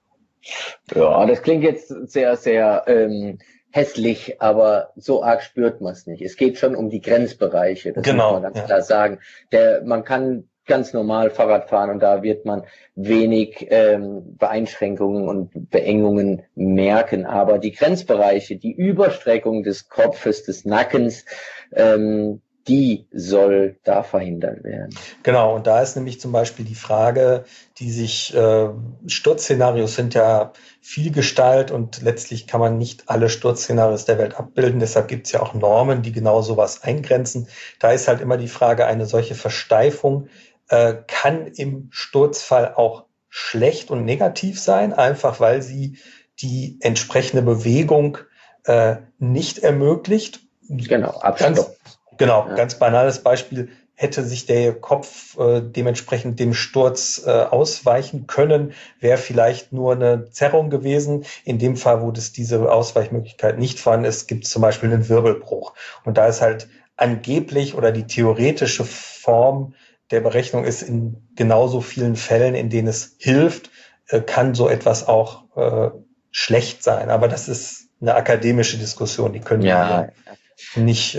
[SPEAKER 3] Ja, das klingt jetzt sehr, sehr hässlich, aber so arg spürt man es nicht. Es geht schon um die Grenzbereiche, das muss man ganz klar sagen. Man kann ganz normal Fahrrad fahren und da wird man wenig Beeinschränkungen und Beengungen merken. Aber die Grenzbereiche, die Überstreckung des Kopfes, des Nackens, die soll da verhindert werden.
[SPEAKER 2] Genau, und da ist nämlich zum Beispiel die Frage, die sich, Sturzszenarios sind ja Vielgestalt und letztlich kann man nicht alle Sturzszenarios der Welt abbilden. Deshalb gibt es ja auch Normen, die genau sowas eingrenzen. Da ist halt immer die Frage, eine solche Versteifung kann im Sturzfall auch schlecht und negativ sein, einfach weil sie die entsprechende Bewegung nicht ermöglicht.
[SPEAKER 3] Genau, Abstand.
[SPEAKER 2] Ganz banales Beispiel, hätte sich der Kopf dementsprechend dem Sturz ausweichen können, wäre vielleicht nur eine Zerrung gewesen. In dem Fall, wo das diese Ausweichmöglichkeit nicht vorhanden ist, gibt es zum Beispiel einen Wirbelbruch. Und da ist halt angeblich oder die theoretische Form der Berechnung ist, in genauso vielen Fällen, in denen es hilft, kann so etwas auch schlecht sein. Aber das ist eine akademische Diskussion, die können wir nicht...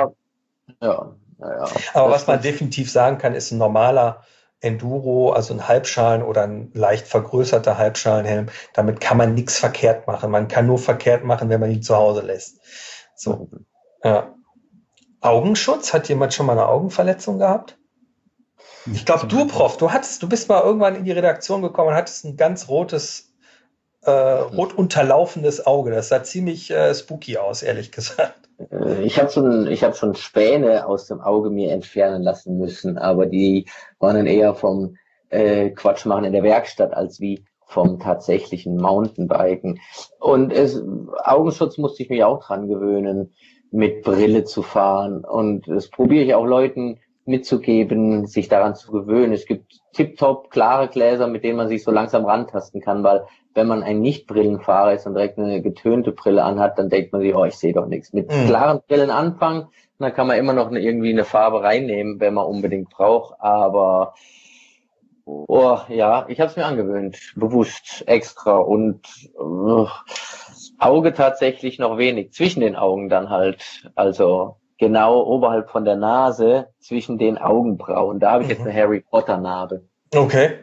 [SPEAKER 2] Aber was man definitiv sagen kann, ist ein normaler Enduro, also ein Halbschalen oder ein leicht vergrößerter Halbschalenhelm. Damit kann man nichts verkehrt machen. Man kann nur verkehrt machen, wenn man ihn zu Hause lässt. So. Ja. Augenschutz? Hat jemand schon mal eine Augenverletzung gehabt? Ich glaube, du bist mal irgendwann in die Redaktion gekommen und hattest ein ganz rotes, rot unterlaufendes Auge. Das sah ziemlich spooky aus, ehrlich gesagt.
[SPEAKER 3] Ich habe schon Späne aus dem Auge mir entfernen lassen müssen, aber die waren dann eher vom Quatsch machen in der Werkstatt als wie vom tatsächlichen Mountainbiken. Und Augenschutz musste ich mich auch dran gewöhnen, mit Brille zu fahren. Und das probiere ich auch Leuten mitzugeben, sich daran zu gewöhnen. Es gibt tiptop klare Gläser, mit denen man sich so langsam rantasten kann, weil wenn man ein Nicht-Brillenfahrer ist und direkt eine getönte Brille anhat, dann denkt man sich, oh, ich sehe doch nichts. Mit klaren Brillen anfangen, dann kann man immer noch irgendwie eine Farbe reinnehmen, wenn man unbedingt braucht. Aber ich habe es mir angewöhnt, bewusst, extra. Und Auge tatsächlich noch wenig, zwischen den Augen dann halt, also genau oberhalb von der Nase, zwischen den Augenbrauen. Da habe ich jetzt eine Harry Potter Narbe.
[SPEAKER 2] Okay.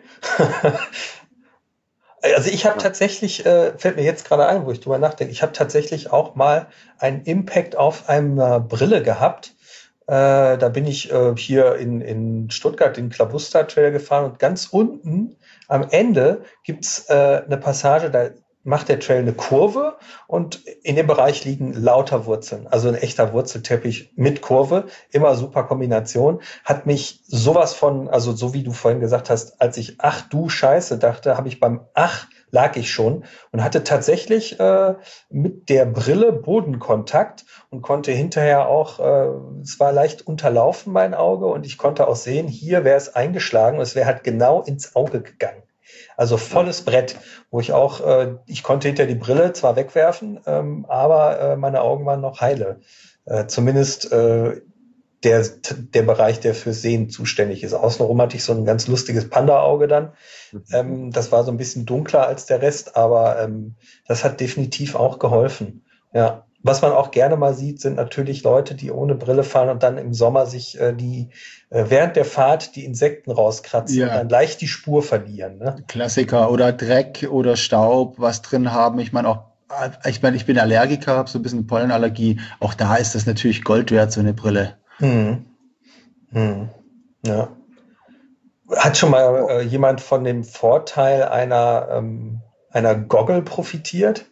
[SPEAKER 2] Also ich habe tatsächlich, fällt mir jetzt gerade ein, wo ich drüber nachdenke, ich habe tatsächlich auch mal einen Impact auf einer Brille gehabt. Da bin ich hier in Stuttgart den Klabuster Trail gefahren und ganz unten am Ende gibt's eine Passage, da macht der Trail eine Kurve und in dem Bereich liegen lauter Wurzeln. Also ein echter Wurzelteppich mit Kurve, immer super Kombination. Hat mich sowas von, also so wie du vorhin gesagt hast, als ich ach du Scheiße dachte, habe ich beim ach lag ich schon und hatte tatsächlich mit der Brille Bodenkontakt und konnte hinterher auch, es war leicht unterlaufen mein Auge und ich konnte auch sehen, hier wäre es eingeschlagen und es wäre halt genau ins Auge gegangen. Also volles Brett, wo ich auch, ich konnte hinter die Brille zwar wegwerfen, aber meine Augen waren noch heile. Zumindest der Bereich, der für Sehen zuständig ist. Außenrum hatte ich so ein ganz lustiges Panda-Auge dann. Das war so ein bisschen dunkler als der Rest, aber das hat definitiv auch geholfen. Ja. Was man auch gerne mal sieht, sind natürlich Leute, die ohne Brille fahren und dann im Sommer sich während der Fahrt die Insekten rauskratzen und dann leicht die Spur verlieren. Ne?
[SPEAKER 4] Klassiker oder Dreck oder Staub, was drin haben. Ich bin Allergiker, habe so ein bisschen Pollenallergie. Auch da ist das natürlich Gold wert, so eine Brille.
[SPEAKER 2] Ja. Hat schon mal jemand von dem Vorteil einer Goggle profitiert?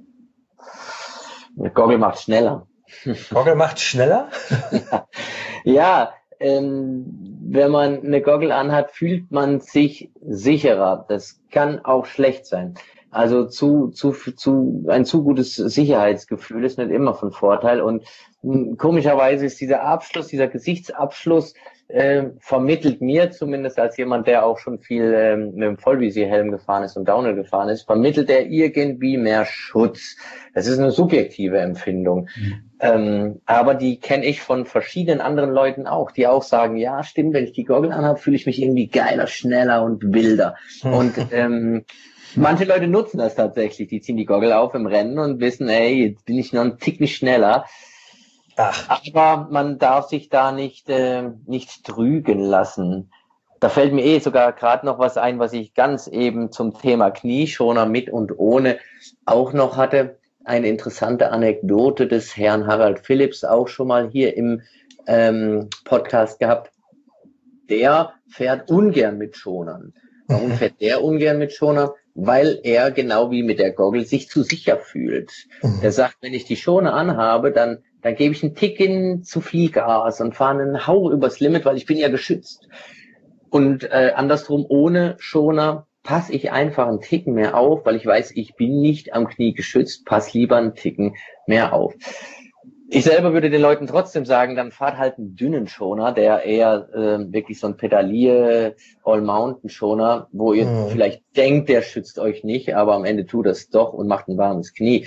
[SPEAKER 3] Goggle macht schneller.
[SPEAKER 2] Goggle macht schneller?
[SPEAKER 3] Ja, wenn man eine Goggle anhat, fühlt man sich sicherer. Das kann auch schlecht sein. Also ein zu gutes Sicherheitsgefühl ist nicht immer von Vorteil. Und komischerweise ist dieser Gesichtsabschluss vermittelt mir zumindest als jemand, der auch schon viel mit dem Vollvisierhelm gefahren ist und Downhill gefahren ist, vermittelt er irgendwie mehr Schutz. Das ist eine subjektive Empfindung. Aber die kenne ich von verschiedenen anderen Leuten auch, die auch sagen, ja, stimmt, wenn ich die Goggle anhabe, fühle ich mich irgendwie geiler, schneller und wilder. Und Manche Leute nutzen das tatsächlich. Die ziehen die Goggle auf im Rennen und wissen, ey, jetzt bin ich noch einen Tick nicht schneller. Aber man darf sich da nicht trügen lassen. Da fällt mir sogar gerade noch was ein, was ich ganz eben zum Thema Knieschoner mit und ohne auch noch hatte. Eine interessante Anekdote des Herrn Harald Phillips, auch schon mal hier im Podcast gehabt. Der fährt ungern mit Schonern. Warum fährt der ungern mit Schonern? Weil er genau wie mit der Goggle sich zu sicher fühlt. Der sagt, wenn ich die Schoner anhabe, dann gebe ich einen Ticken zu viel Gas und fahre einen Hauch übers Limit, weil ich bin ja geschützt. Und andersrum, ohne Schoner passe ich einfach einen Ticken mehr auf, weil ich weiß, ich bin nicht am Knie geschützt, passe lieber einen Ticken mehr auf. Ich selber würde den Leuten trotzdem sagen, dann fahrt halt einen dünnen Schoner, der eher wirklich so ein Pedalier-All-Mountain-Schoner, wo ihr vielleicht denkt, der schützt euch nicht, aber am Ende tut das doch und macht ein warmes Knie.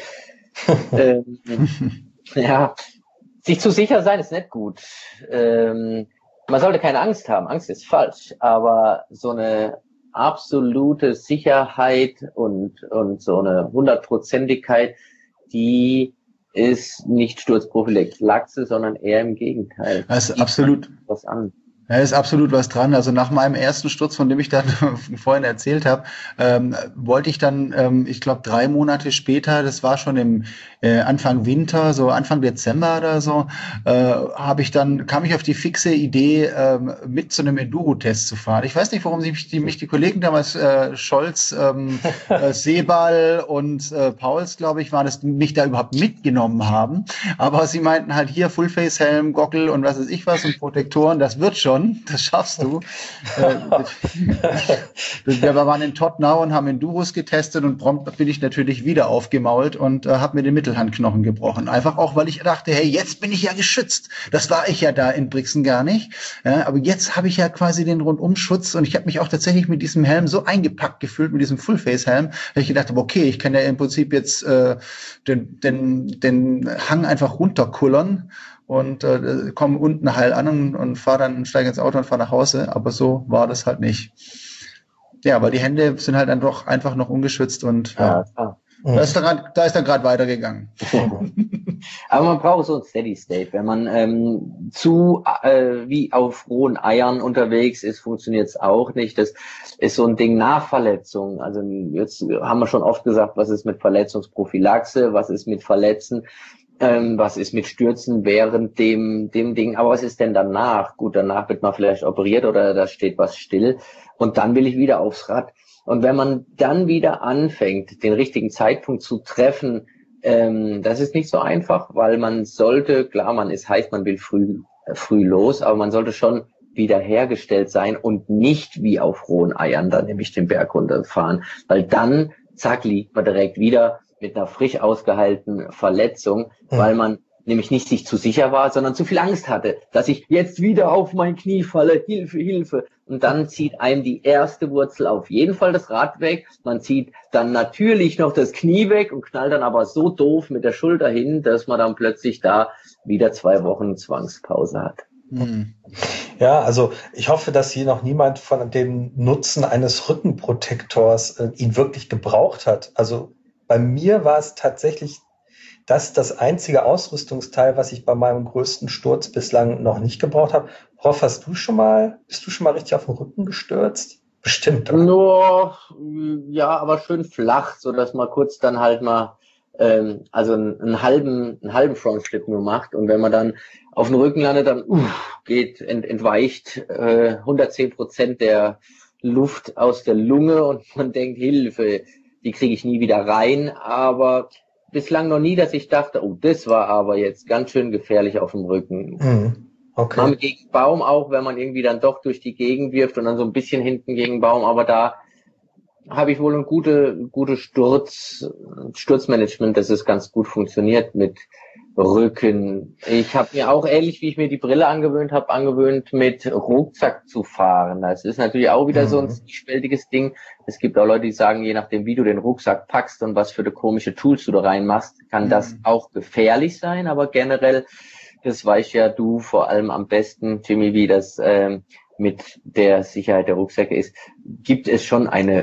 [SPEAKER 3] Ja, sich zu sicher sein ist nicht gut. Man sollte keine Angst haben, Angst ist falsch, aber so eine absolute Sicherheit und so eine 100%igkeit, die ist nicht Sturzprophylaxe, sondern eher im Gegenteil.
[SPEAKER 4] Also absolut.
[SPEAKER 3] Was an.
[SPEAKER 4] Ja, ist absolut was dran. Also nach meinem ersten Sturz, von dem ich dann vorhin erzählt habe, wollte ich dann, ich glaube 3 Monate später, das war schon im Anfang Winter, so Anfang Dezember oder so, kam ich auf die fixe Idee, mit zu einem Enduro-Test zu fahren. Ich weiß nicht, warum mich die Kollegen damals, Scholz, Sebal und Pauls, glaube ich, waren es, mich da überhaupt mitgenommen haben. Aber sie meinten halt hier Fullface-Helm, Gockel und was weiß ich was und Protektoren, das wird schon. Das schaffst du. Wir waren in Tottenau und haben Enduros getestet und prompt bin ich natürlich wieder aufgemault und habe mir den Mittelhandknochen gebrochen. Einfach auch, weil ich dachte, hey, jetzt bin ich ja geschützt. Das war ich ja da in Brixen gar nicht. Ja, aber jetzt habe ich ja quasi den Rundumschutz und ich habe mich auch tatsächlich mit diesem Helm so eingepackt gefühlt, mit diesem Fullface-Helm, dass ich gedacht habe, okay, ich kann ja im Prinzip jetzt den Hang einfach runterkullern und komme unten heil an und steige ins Auto und fahre nach Hause. Aber so war das halt nicht. Ja, aber die Hände sind halt dann doch einfach noch ungeschützt und da ist dann gerade weitergegangen.
[SPEAKER 3] Aber man braucht so ein Steady State. Wenn man wie auf rohen Eiern unterwegs ist, funktioniert es auch nicht. Das ist so ein Ding nach Verletzung. Also jetzt haben wir schon oft gesagt, was ist mit Verletzungsprophylaxe, was ist mit Verletzen. Was ist mit Stürzen während dem Ding? Aber was ist denn danach? Gut, danach wird man vielleicht operiert oder da steht was still. Und dann will ich wieder aufs Rad. Und wenn man dann wieder anfängt, den richtigen Zeitpunkt zu treffen, das ist nicht so einfach, weil man sollte, klar, man ist heiß, man will früh los, aber man sollte schon wiederhergestellt sein und nicht wie auf rohen Eiern dann nämlich den Berg runterfahren. Weil dann, zack, liegt man direkt wieder mit einer frisch ausgeheilten Verletzung, weil man nämlich nicht sich zu sicher war, sondern zu viel Angst hatte, dass ich jetzt wieder auf mein Knie falle, Hilfe, Hilfe. Und dann zieht einem die erste Wurzel auf jeden Fall das Rad weg. Man zieht dann natürlich noch das Knie weg und knallt dann aber so doof mit der Schulter hin, dass man dann plötzlich da wieder 2 Wochen Zwangspause hat.
[SPEAKER 2] Ja, also ich hoffe, dass hier noch niemand von dem Nutzen eines Rückenprotektors ihn wirklich gebraucht hat. Also bei mir war es tatsächlich das einzige Ausrüstungsteil, was ich bei meinem größten Sturz bislang noch nicht gebraucht habe. Hoff, bist du schon mal richtig auf den Rücken gestürzt? Bestimmt. Oder?
[SPEAKER 3] Nur, ja, aber schön flach, so dass man kurz dann halt mal, also einen halben Frontflip nur macht. Und wenn man dann auf den Rücken landet, dann entweicht 110% der Luft aus der Lunge und man denkt, Hilfe, die kriege ich nie wieder rein, aber bislang noch nie, dass ich dachte, oh, das war aber jetzt ganz schön gefährlich auf dem Rücken.
[SPEAKER 2] Okay.
[SPEAKER 3] Mal gegen Baum auch, wenn man irgendwie dann doch durch die Gegend wirft und dann so ein bisschen hinten gegen Baum, aber da habe ich wohl ein gute Sturzmanagement, dass es ganz gut funktioniert mit Rücken. Ich habe mir auch, ähnlich wie ich mir die Brille angewöhnt, mit Rucksack zu fahren. Das ist natürlich auch wieder so ein zwiespältiges Ding. Es gibt auch Leute, die sagen, je nachdem, wie du den Rucksack packst und was für eine komische Tools du da reinmachst, kann das auch gefährlich sein. Aber generell, das weißt ja du vor allem am besten, Jimmy, wie das mit der Sicherheit der Rucksäcke ist, gibt es schon eine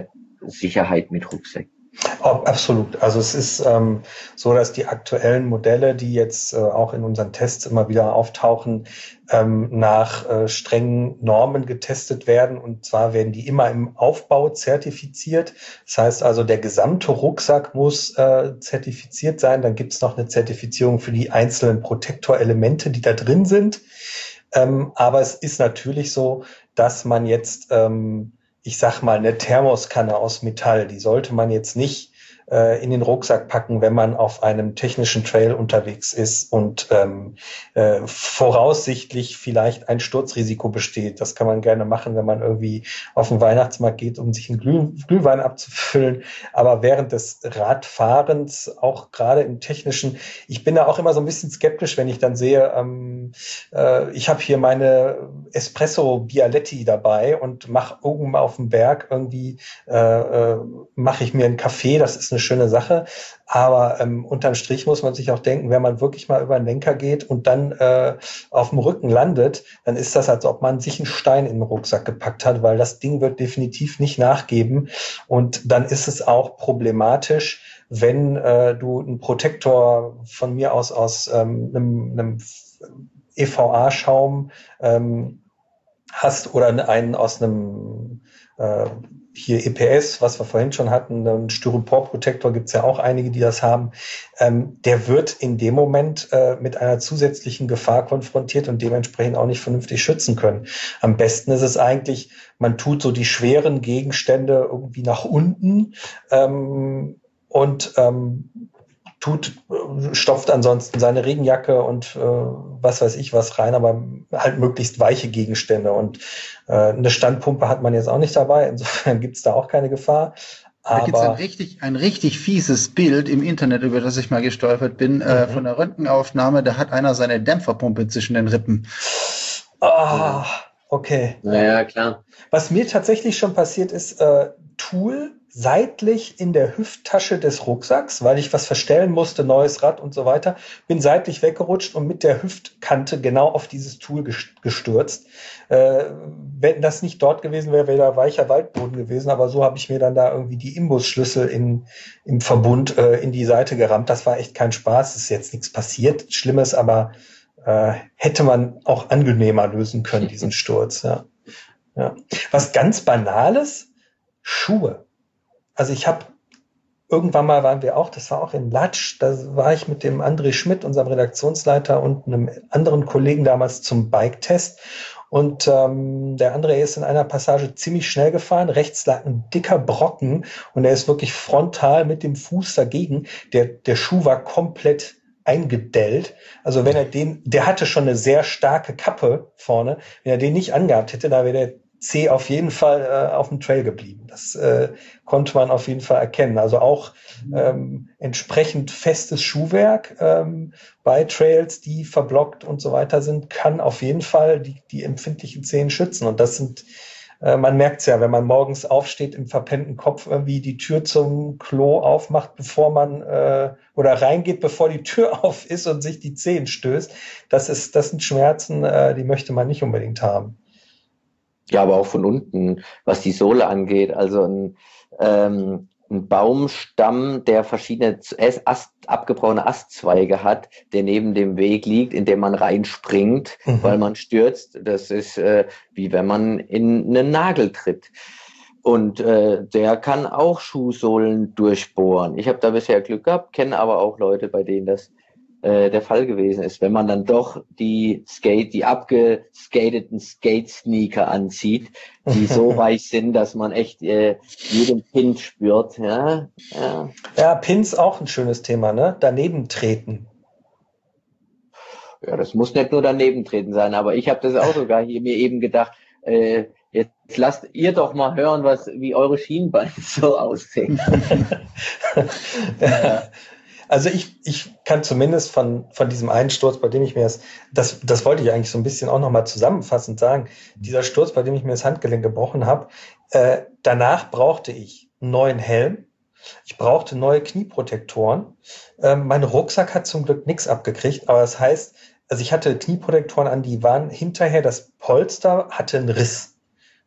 [SPEAKER 3] Sicherheit mit Rucksäcken.
[SPEAKER 2] Oh, absolut. Also es ist so, dass die aktuellen Modelle, die jetzt auch in unseren Tests immer wieder auftauchen, nach strengen Normen getestet werden. Und zwar werden die immer im Aufbau zertifiziert. Das heißt also, der gesamte Rucksack muss zertifiziert sein. Dann gibt es noch eine Zertifizierung für die einzelnen Protektorelemente, die da drin sind. Aber es ist natürlich so, dass man jetzt ich sag mal, eine Thermoskanne aus Metall, die sollte man jetzt nicht in den Rucksack packen, wenn man auf einem technischen Trail unterwegs ist und voraussichtlich vielleicht ein Sturzrisiko besteht. Das kann man gerne machen, wenn man irgendwie auf den Weihnachtsmarkt geht, um sich einen Glühwein abzufüllen. Aber während des Radfahrens, auch gerade im technischen, ich bin da auch immer so ein bisschen skeptisch, wenn ich dann sehe, ich habe hier meine Espresso Bialetti dabei und mache oben auf dem Berg irgendwie, mache ich mir einen Kaffee, das ist eine schöne Sache, aber unterm Strich muss man sich auch denken, wenn man wirklich mal über den Lenker geht und dann auf dem Rücken landet, dann ist das, als ob man sich einen Stein in den Rucksack gepackt hat, weil das Ding wird definitiv nicht nachgeben und dann ist es auch problematisch, wenn du einen Protektor von mir aus einem EVA-Schaum hast oder einen aus einem hier EPS, was wir vorhin schon hatten, einen Styropor-Protektor, gibt's ja auch einige, die das haben, der wird in dem Moment mit einer zusätzlichen Gefahr konfrontiert und dementsprechend auch nicht vernünftig schützen können. Am besten ist es eigentlich, man tut so die schweren Gegenstände irgendwie nach unten und stopft ansonsten seine Regenjacke und was weiß ich was rein, aber halt möglichst weiche Gegenstände. Und eine Standpumpe hat man jetzt auch nicht dabei, insofern gibt's da auch keine Gefahr.
[SPEAKER 4] Da gibt's ein richtig fieses Bild im Internet, über das ich mal gestolpert bin, von einer Röntgenaufnahme, da hat einer seine Dämpferpumpe zwischen den Rippen.
[SPEAKER 2] Ah, okay.
[SPEAKER 3] Naja, klar.
[SPEAKER 2] Was mir tatsächlich schon passiert ist, Tool seitlich in der Hüfttasche des Rucksacks, weil ich was verstellen musste, neues Rad und so weiter, bin seitlich weggerutscht und mit der Hüftkante genau auf dieses Tool gestürzt. Wenn das nicht dort gewesen wäre, wäre da weicher Waldboden gewesen, aber so habe ich mir dann da irgendwie die Imbusschlüssel im Verbund in die Seite gerammt. Das war echt kein Spaß, es ist jetzt nichts passiert, Schlimmes, aber hätte man auch angenehmer lösen können, diesen Sturz. Ja. Ja. Was ganz Banales, Schuhe. Also ich habe irgendwann mal das war auch in Latsch, da war ich mit dem André Schmidt, unserem Redaktionsleiter und einem anderen Kollegen damals zum Bike-Test und der André ist in einer Passage ziemlich schnell gefahren, rechts lag ein dicker Brocken und er ist wirklich frontal mit dem Fuß dagegen, der Schuh war komplett eingedellt, also wenn er der hatte schon eine sehr starke Kappe vorne, wenn er den nicht angehabt hätte, da wäre der C auf jeden Fall auf dem Trail geblieben. Das konnte man auf jeden Fall erkennen. Also auch entsprechend festes Schuhwerk bei Trails, die verblockt und so weiter sind, kann auf jeden Fall die empfindlichen Zehen schützen. Und das sind, man merkt es ja, wenn man morgens aufsteht im verpennten Kopf, irgendwie die Tür zum Klo aufmacht, bevor man oder reingeht, bevor die Tür auf ist und sich die Zehen stößt. Das sind Schmerzen, die möchte man nicht unbedingt haben.
[SPEAKER 3] Ja, aber auch von unten, was die Sohle angeht. Also ein Baumstamm, der verschiedene abgebrochene Astzweige hat, der neben dem Weg liegt, in dem man reinspringt, weil man stürzt. Das ist wie wenn man in einen Nagel tritt. Und der kann auch Schuhsohlen durchbohren. Ich habe da bisher Glück gehabt, kenne aber auch Leute, bei denen das der Fall gewesen ist, wenn man dann doch die abgeskateten Skate-Sneaker anzieht, die so weich sind, dass man echt jeden Pin spürt. Ja, ja.
[SPEAKER 2] Ja, Pins auch ein schönes Thema, ne? Daneben treten.
[SPEAKER 3] Ja, das muss nicht nur daneben treten sein, aber ich habe das auch sogar hier mir eben gedacht, jetzt lasst ihr doch mal hören, wie eure Schienbeine so aussehen.
[SPEAKER 2] Ja. Also ich kann zumindest von diesem einen Sturz, bei dem ich mir das wollte ich eigentlich so ein bisschen auch nochmal zusammenfassend sagen, dieser Sturz, bei dem ich mir das Handgelenk gebrochen habe, danach brauchte ich einen neuen Helm, ich brauchte neue Knieprotektoren, mein Rucksack hat zum Glück nichts abgekriegt, aber das heißt, also ich hatte Knieprotektoren an, die waren hinterher, das Polster hatte einen Riss.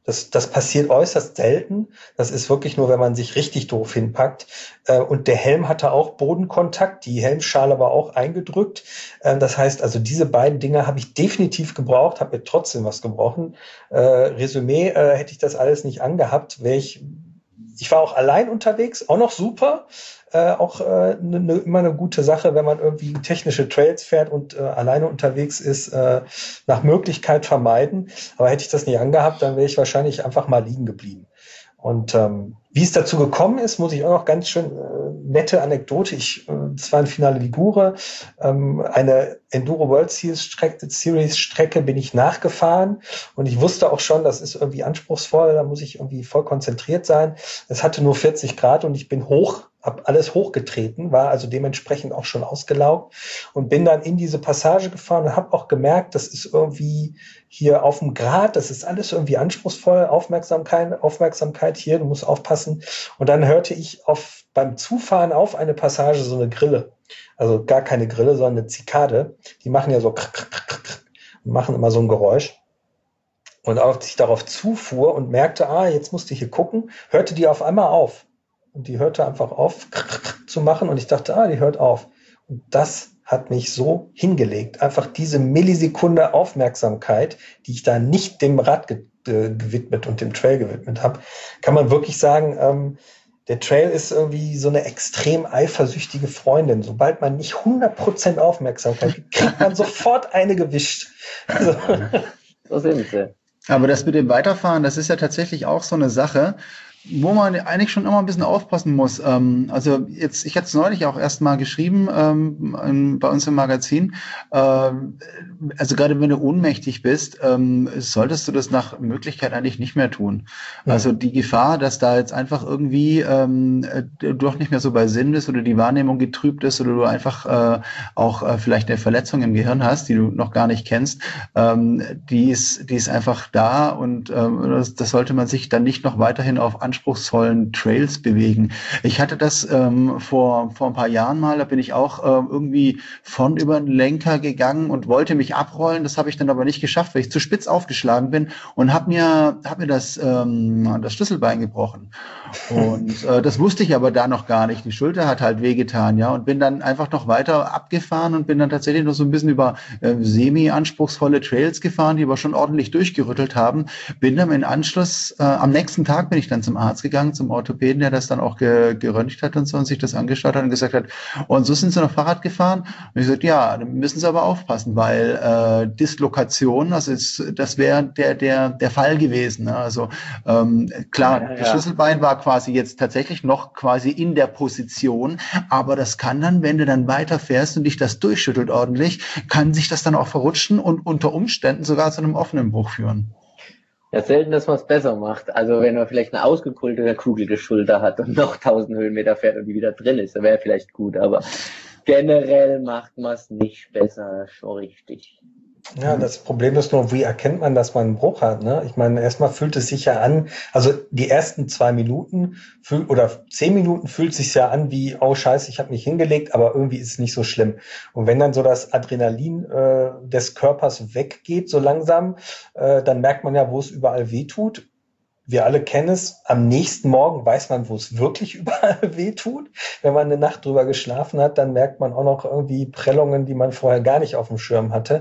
[SPEAKER 2] Das passiert äußerst selten. Das ist wirklich nur, wenn man sich richtig doof hinpackt. Und der Helm hatte auch Bodenkontakt. Die Helmschale war auch eingedrückt. Das heißt, also diese beiden Dinge habe ich definitiv gebraucht, habe mir trotzdem was gebrochen. Resümee, hätte ich das alles nicht angehabt, ich war auch allein unterwegs, auch noch super. Auch immer eine gute Sache, wenn man irgendwie technische Trails fährt und alleine unterwegs ist, nach Möglichkeit vermeiden. Aber hätte ich das nicht angehabt, dann wäre ich wahrscheinlich einfach mal liegen geblieben. Und wie es dazu gekommen ist, muss ich auch noch ganz schön nette Anekdote. Das war ein Finale Ligure, eine Enduro World Series Strecke bin ich nachgefahren und ich wusste auch schon, das ist irgendwie anspruchsvoll, da muss ich irgendwie voll konzentriert sein. Es hatte nur 40 Grad und ich bin habe alles hochgetreten, war also dementsprechend auch schon ausgelaugt und bin dann in diese Passage gefahren und habe auch gemerkt, das ist irgendwie hier auf dem Grat, das ist alles irgendwie anspruchsvoll, Aufmerksamkeit hier, du musst aufpassen. Und dann hörte ich beim Zufahren auf eine Passage so eine Grille, also gar keine Grille, sondern eine Zikade, die machen ja so und machen immer so ein Geräusch. Und als ich darauf zufuhr und merkte, jetzt musste ich hier gucken, hörte die auf einmal auf. Und die hörte einfach auf zu machen und ich dachte, die hört auf. Und das hat mich so hingelegt. Einfach diese Millisekunde Aufmerksamkeit, die ich da nicht dem Rad gewidmet und dem Trail gewidmet habe, kann man wirklich sagen, der Trail ist irgendwie so eine extrem eifersüchtige Freundin. Sobald man nicht 100% Aufmerksamkeit kriegt, kriegt man sofort eine gewischt. Also.
[SPEAKER 3] So sind sie.
[SPEAKER 4] Aber das mit dem Weiterfahren, das ist ja tatsächlich auch so eine Sache, wo man eigentlich schon immer ein bisschen aufpassen muss. Also ich hatte es neulich auch erst mal geschrieben bei uns im Magazin. Also gerade wenn du ohnmächtig bist, solltest du das nach Möglichkeit eigentlich nicht mehr tun. Ja. Also die Gefahr, dass da jetzt einfach irgendwie du doch nicht mehr so bei Sinn bist oder die Wahrnehmung getrübt ist oder du einfach auch vielleicht eine Verletzung im Gehirn hast, die du noch gar nicht kennst, die ist einfach da und das sollte man sich dann nicht noch weiterhin auf anspruchsvollen Trails bewegen. Ich hatte das vor ein paar Jahren mal, da bin ich auch irgendwie vorn über den Lenker gegangen und wollte mich abrollen. Das habe ich dann aber nicht geschafft, weil ich zu spitz aufgeschlagen bin und hab mir das Schlüsselbein gebrochen. Und das wusste ich aber da noch gar nicht. Die Schulter hat halt wehgetan, ja, und bin dann einfach noch weiter abgefahren und bin dann tatsächlich noch so ein bisschen über semi-anspruchsvolle Trails gefahren, die aber schon ordentlich durchgerüttelt haben. Bin dann im Anschluss, am nächsten Tag bin ich dann zum Arzt gegangen, zum Orthopäden, der das dann auch geröntgt hat und so und sich das angeschaut hat und gesagt hat, und so sind Sie noch Fahrrad gefahren? Und ich sagte, ja, dann müssen Sie aber aufpassen, weil Dislokation, also das wäre der Fall gewesen. Ne? Also klar,
[SPEAKER 3] ja.
[SPEAKER 4] Das Schlüsselbein war quasi jetzt tatsächlich noch quasi in der Position, aber das kann dann, wenn du dann weiterfährst und dich das durchschüttelt ordentlich, kann sich das dann auch verrutschen und unter Umständen sogar zu einem offenen Bruch führen.
[SPEAKER 3] Ja, selten, dass man es besser macht. Also wenn man vielleicht eine ausgekugelte, kugelige Schulter hat und noch 1000 Höhenmeter fährt und die wieder drin ist, dann wäre vielleicht gut. Aber generell macht man es nicht besser, schon richtig.
[SPEAKER 2] Ja, das Problem ist nur, wie erkennt man, dass man einen Bruch hat, ne? Ich meine, erstmal fühlt es sich ja an, also die ersten 2 Minuten oder 10 Minuten fühlt es sich ja an wie, oh Scheiße, ich habe mich hingelegt, aber irgendwie ist es nicht so schlimm. Und wenn dann so das Adrenalin des Körpers weggeht, so langsam, dann merkt man ja, wo es überall weh tut. Wir alle kennen es, am nächsten Morgen weiß man, wo es wirklich überall weh tut. Wenn man eine Nacht drüber geschlafen hat, dann merkt man auch noch irgendwie Prellungen, die man vorher gar nicht auf dem Schirm hatte.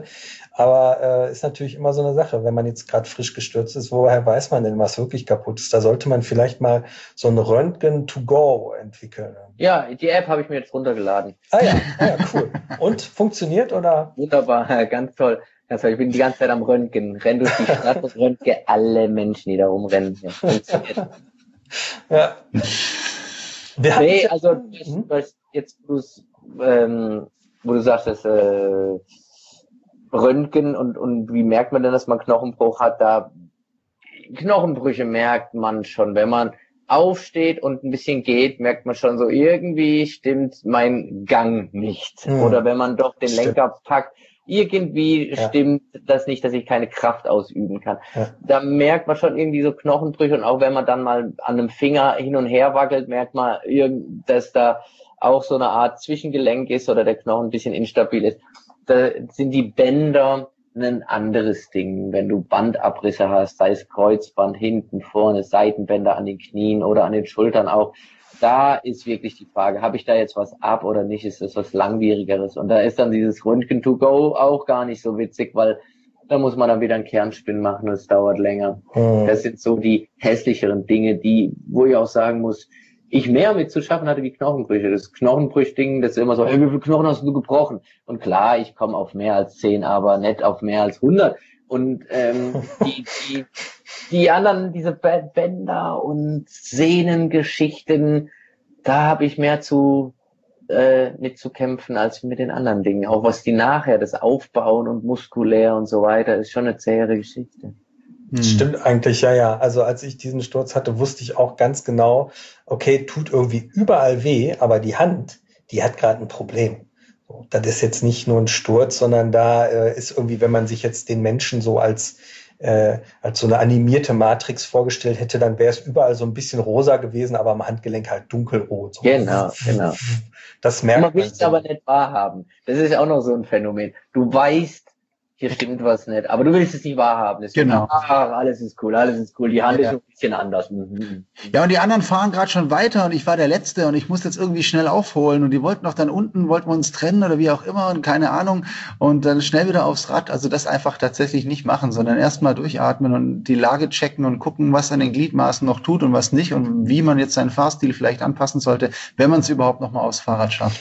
[SPEAKER 2] Aber ist natürlich immer so eine Sache, wenn man jetzt gerade frisch gestürzt ist, woher weiß man denn, was wirklich kaputt ist? Da sollte man vielleicht mal so ein Röntgen to go entwickeln.
[SPEAKER 3] Ja, die App habe ich mir jetzt runtergeladen.
[SPEAKER 2] Ah ja, cool. Und funktioniert oder?
[SPEAKER 3] Wunderbar, ganz toll. Ich bin die ganze Zeit am Röntgen, renn durch die Stadt und röntge alle Menschen, die da rumrennen. Ja, funktioniert.
[SPEAKER 2] Ja.
[SPEAKER 3] Nee, also jetzt, wo du sagtest, Röntgen und wie merkt man denn, dass man Knochenbruch hat? Da Knochenbrüche merkt man schon, wenn man aufsteht und ein bisschen geht, merkt man schon so, irgendwie stimmt mein Gang nicht. Oder wenn man doch den Lenker packt, irgendwie stimmt das nicht, dass ich keine Kraft ausüben kann. Ja. Da merkt man schon irgendwie so Knochenbrüche und auch wenn man dann mal an einem Finger hin und her wackelt, merkt man, dass da auch so eine Art Zwischengelenk ist oder der Knochen ein bisschen instabil ist. Da sind die Bänder ein anderes Ding. Wenn du Bandabrisse hast, sei es Kreuzband hinten, vorne, Seitenbänder an den Knien oder an den Schultern auch, da ist wirklich die Frage, habe ich da jetzt was ab oder nicht? Ist das was Langwierigeres? Und da ist dann dieses Röntgen to go auch gar nicht so witzig, weil da muss man dann wieder einen Kernspin machen und es dauert länger. Das sind so die hässlicheren Dinge, wo ich auch sagen muss, ich mehr mit zu schaffen hatte wie Knochenbrüche. Das Knochenbrüchding, das ist immer so, hey, wie viele Knochen hast du gebrochen? Und klar, ich komme auf mehr als 10, aber nicht auf mehr als 100. Und die anderen, diese Bänder und Sehnengeschichten, da habe ich mehr mit zu kämpfen als mit den anderen Dingen. Auch was die nachher, das Aufbauen und muskulär und so weiter, ist schon eine zähere Geschichte.
[SPEAKER 2] Stimmt eigentlich, ja. Also als ich diesen Sturz hatte, wusste ich auch ganz genau, okay, tut irgendwie überall weh, aber die Hand, die hat gerade ein Problem. So, das ist jetzt nicht nur ein Sturz, sondern da ist irgendwie, wenn man sich jetzt den Menschen so als so eine animierte Matrix vorgestellt hätte, dann wäre es überall so ein bisschen rosa gewesen, aber am Handgelenk halt dunkelrot. So.
[SPEAKER 3] Genau.
[SPEAKER 2] Das merkt man.
[SPEAKER 3] Man will es aber nicht wahrhaben. Das ist auch noch so ein Phänomen. Du weißt, hier stimmt was nicht, aber du willst es nicht wahrhaben. Deswegen,
[SPEAKER 4] Genau.
[SPEAKER 3] Alles ist cool. Die Hand ist
[SPEAKER 4] Ja.
[SPEAKER 3] ein bisschen anders.
[SPEAKER 4] Ja, und die anderen fahren gerade schon weiter und ich war der Letzte und ich muss jetzt irgendwie schnell aufholen und die wollten noch dann unten, wollten wir uns trennen oder wie auch immer und keine Ahnung und dann schnell wieder aufs Rad. Also das einfach tatsächlich nicht machen, sondern erstmal durchatmen und die Lage checken und gucken, was an den Gliedmaßen noch tut und was nicht und wie man jetzt seinen Fahrstil vielleicht anpassen sollte, wenn man es überhaupt noch mal aufs Fahrrad schafft.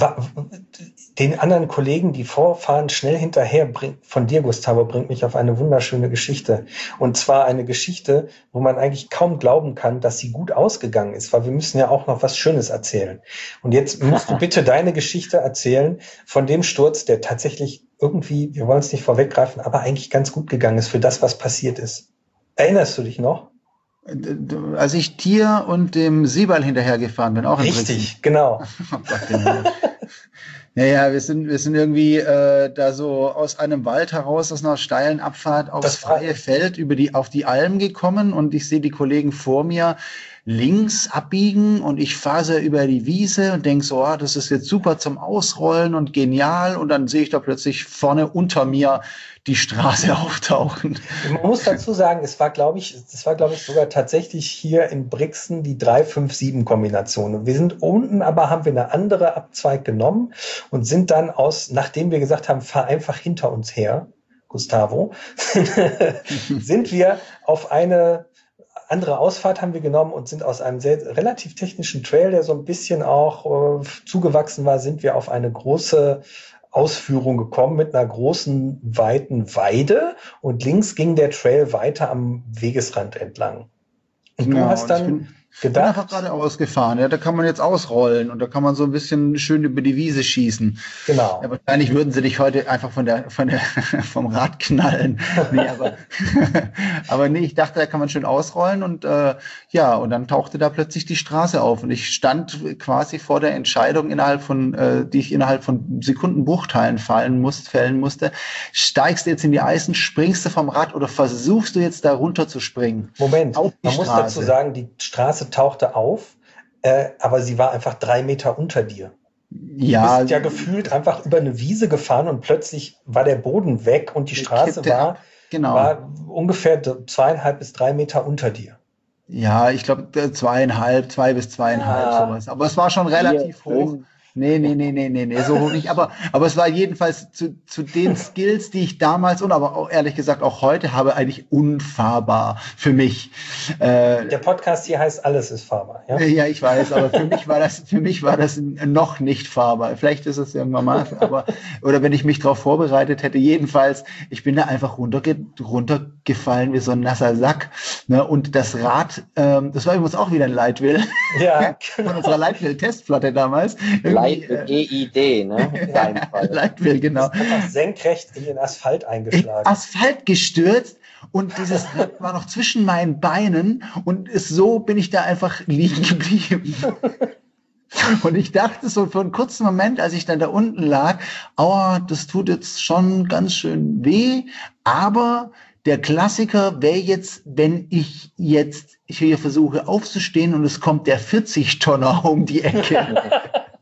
[SPEAKER 2] Den anderen Kollegen, die vorfahren, schnell hinterher von dir, Gustavo, bringt mich auf eine wunderschöne Geschichte. Und zwar eine Geschichte, wo man eigentlich kaum glauben kann, dass sie gut ausgegangen ist, weil wir müssen ja auch noch was Schönes erzählen. Und jetzt musst du bitte deine Geschichte erzählen von dem Sturz, der tatsächlich irgendwie, wir wollen es nicht vorweggreifen, aber eigentlich ganz gut gegangen ist für das, was passiert ist. Erinnerst du dich noch?
[SPEAKER 4] Als ich Tier und dem Seeball hinterhergefahren bin, auch in Brixen.
[SPEAKER 2] Richtig, genau.
[SPEAKER 4] Oh Gott, genau. Naja, wir sind irgendwie da so aus einem Wald heraus, aus einer steilen Abfahrt aufs freie Feld auf die Alm gekommen und ich sehe die Kollegen vor mir links abbiegen und ich fahre über die Wiese und denke so, das ist jetzt super zum Ausrollen und genial und dann sehe ich da plötzlich vorne unter mir die Straße auftauchen.
[SPEAKER 2] Man muss dazu sagen, es war, glaube ich, sogar tatsächlich hier in Brixen die 3-5-7-Kombination. Wir sind unten, aber haben wir eine andere Abzweig genommen und sind dann nachdem wir gesagt haben, fahr einfach hinter uns her, Gustavo, sind wir auf eine andere Ausfahrt haben wir genommen und sind aus einem relativ technischen Trail, der so ein bisschen auch zugewachsen war, sind wir auf eine große Ausführung gekommen mit einer großen, weiten Weide und links ging der Trail weiter am Wegesrand entlang. Und du hast dann gedacht,
[SPEAKER 4] einfach geradeaus gefahren. Ja, da kann man jetzt ausrollen und da kann man so ein bisschen schön über die Wiese schießen.
[SPEAKER 2] Genau.
[SPEAKER 4] Ja, wahrscheinlich würden sie dich heute einfach vom Rad knallen. Nee, aber nee, ich dachte, da kann man schön ausrollen und und dann tauchte da plötzlich die Straße auf und ich stand quasi vor der Entscheidung die ich innerhalb von Sekundenbruchteilen fällen musste. Steigst du jetzt in die Eisen, springst du vom Rad oder versuchst du jetzt da runter zu springen?
[SPEAKER 2] Moment, man muss dazu sagen, die Straße tauchte auf, aber sie war einfach 3 Meter unter dir.
[SPEAKER 4] Ja,
[SPEAKER 2] Du bist ja gefühlt einfach über eine Wiese gefahren und plötzlich war der Boden weg und die Straße war ungefähr 2,5 bis 3 Meter unter dir.
[SPEAKER 4] Ja, ich glaube 2 bis 2,5 sowas. Aber es war schon relativ hoch. Nee, so hoch nicht. Aber es war jedenfalls zu den Skills, die ich damals und aber auch ehrlich gesagt auch heute habe, eigentlich unfahrbar für mich.
[SPEAKER 2] Der Podcast hier heißt Alles ist fahrbar. Ja,
[SPEAKER 4] ja, ich weiß, aber für mich war das noch nicht fahrbar. Vielleicht ist es irgendwann mal, oder wenn ich mich darauf vorbereitet hätte. Jedenfalls, ich bin da einfach runtergefallen wie so ein nasser Sack. Ne? Und das Rad, das war übrigens auch wieder ein Leitwill.
[SPEAKER 2] Ja.
[SPEAKER 4] Von unserer Leitwill-Testplatte damals.
[SPEAKER 3] Leitwill, EID, ne?
[SPEAKER 4] Leitwill, genau.
[SPEAKER 2] ist einfach senkrecht in den Asphalt eingeschlagen.
[SPEAKER 4] Asphalt gestürzt und dieses Rad war noch zwischen meinen Beinen und so bin ich da einfach liegen geblieben. Und ich dachte so für einen kurzen Moment, als ich dann da unten lag, aua, das tut jetzt schon ganz schön weh, aber der Klassiker wäre jetzt, wenn ich jetzt hier versuche aufzustehen und es kommt der 40-Tonner um die Ecke.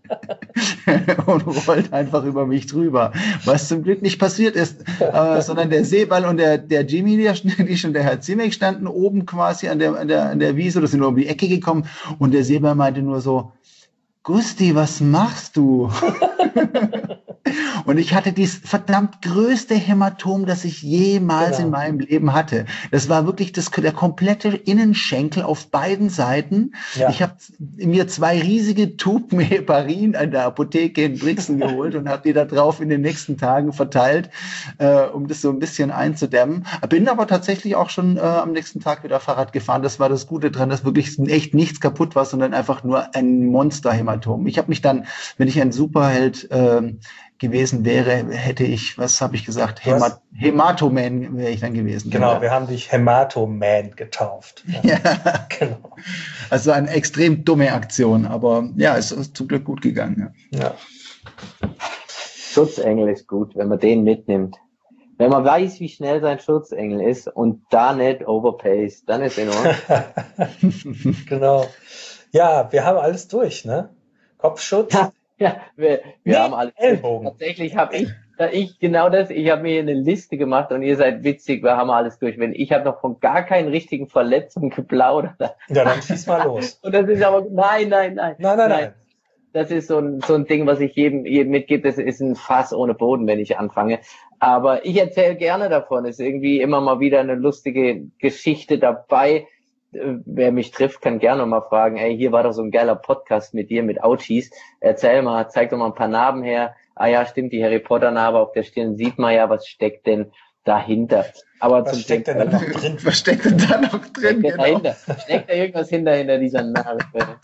[SPEAKER 4] und rollt einfach über mich drüber. Was zum Glück nicht passiert ist, sondern der Seeball und der Jimmy, und der Herr Ziemek standen oben quasi an der Wiese, oder sind nur um die Ecke gekommen, und der Seeball meinte nur so, Gusti, was machst du? Und ich hatte dieses verdammt größte Hämatom, das ich jemals in meinem Leben hatte. Das war wirklich der komplette Innenschenkel auf beiden Seiten. Ja. Ich habe mir 2 riesige Tuben Heparin an der Apotheke in Brixen geholt und habe die da drauf in den nächsten Tagen verteilt, um das so ein bisschen einzudämmen. Bin aber tatsächlich auch schon am nächsten Tag wieder Fahrrad gefahren. Das war das Gute dran, dass wirklich echt nichts kaputt war, sondern einfach nur ein Monster-Hämatom. Ich habe mich dann, wenn ich ein Superheld gewesen wäre, hätte ich, was habe ich gesagt, Hämatoman wäre ich dann gewesen.
[SPEAKER 2] Genau, wir haben dich Hämatoman getauft.
[SPEAKER 4] Ja, genau. Also eine extrem dumme Aktion, aber ja, es ist zum Glück gut gegangen.
[SPEAKER 3] Ja. Schutzengel ist gut, wenn man den mitnimmt. Wenn man weiß, wie schnell sein Schutzengel ist und da nicht overpaced, dann ist in Ordnung.
[SPEAKER 2] Genau. Ja, wir haben alles durch, ne? Kopfschutz.
[SPEAKER 3] Ja, wir haben alles.
[SPEAKER 2] Ellbogen.
[SPEAKER 3] Tatsächlich habe ich genau das. Ich habe mir eine Liste gemacht und ihr seid witzig. Wir haben alles durch. Ich habe noch von gar keinen richtigen Verletzungen geplaudert.
[SPEAKER 2] Ja, dann schieß mal los.
[SPEAKER 3] Und das ist aber nein. Das ist so ein Ding, was ich jedem mitgebe. Das ist ein Fass ohne Boden, wenn ich anfange. Aber ich erzähle gerne davon. Es ist irgendwie immer mal wieder eine lustige Geschichte dabei. Wer mich trifft, kann gerne mal fragen, ey, hier war doch so ein geiler Podcast mit dir, mit Ouchies. Erzähl mal, zeig doch mal ein paar Narben her. Ah ja, stimmt, die Harry Potter Narbe auf der Stirn sieht man ja, was steckt denn dahinter? Aber
[SPEAKER 2] was steckt denn da noch drin?
[SPEAKER 4] Was steckt denn da noch drin?
[SPEAKER 3] Genau. Steckt da irgendwas hinter dieser Narbe?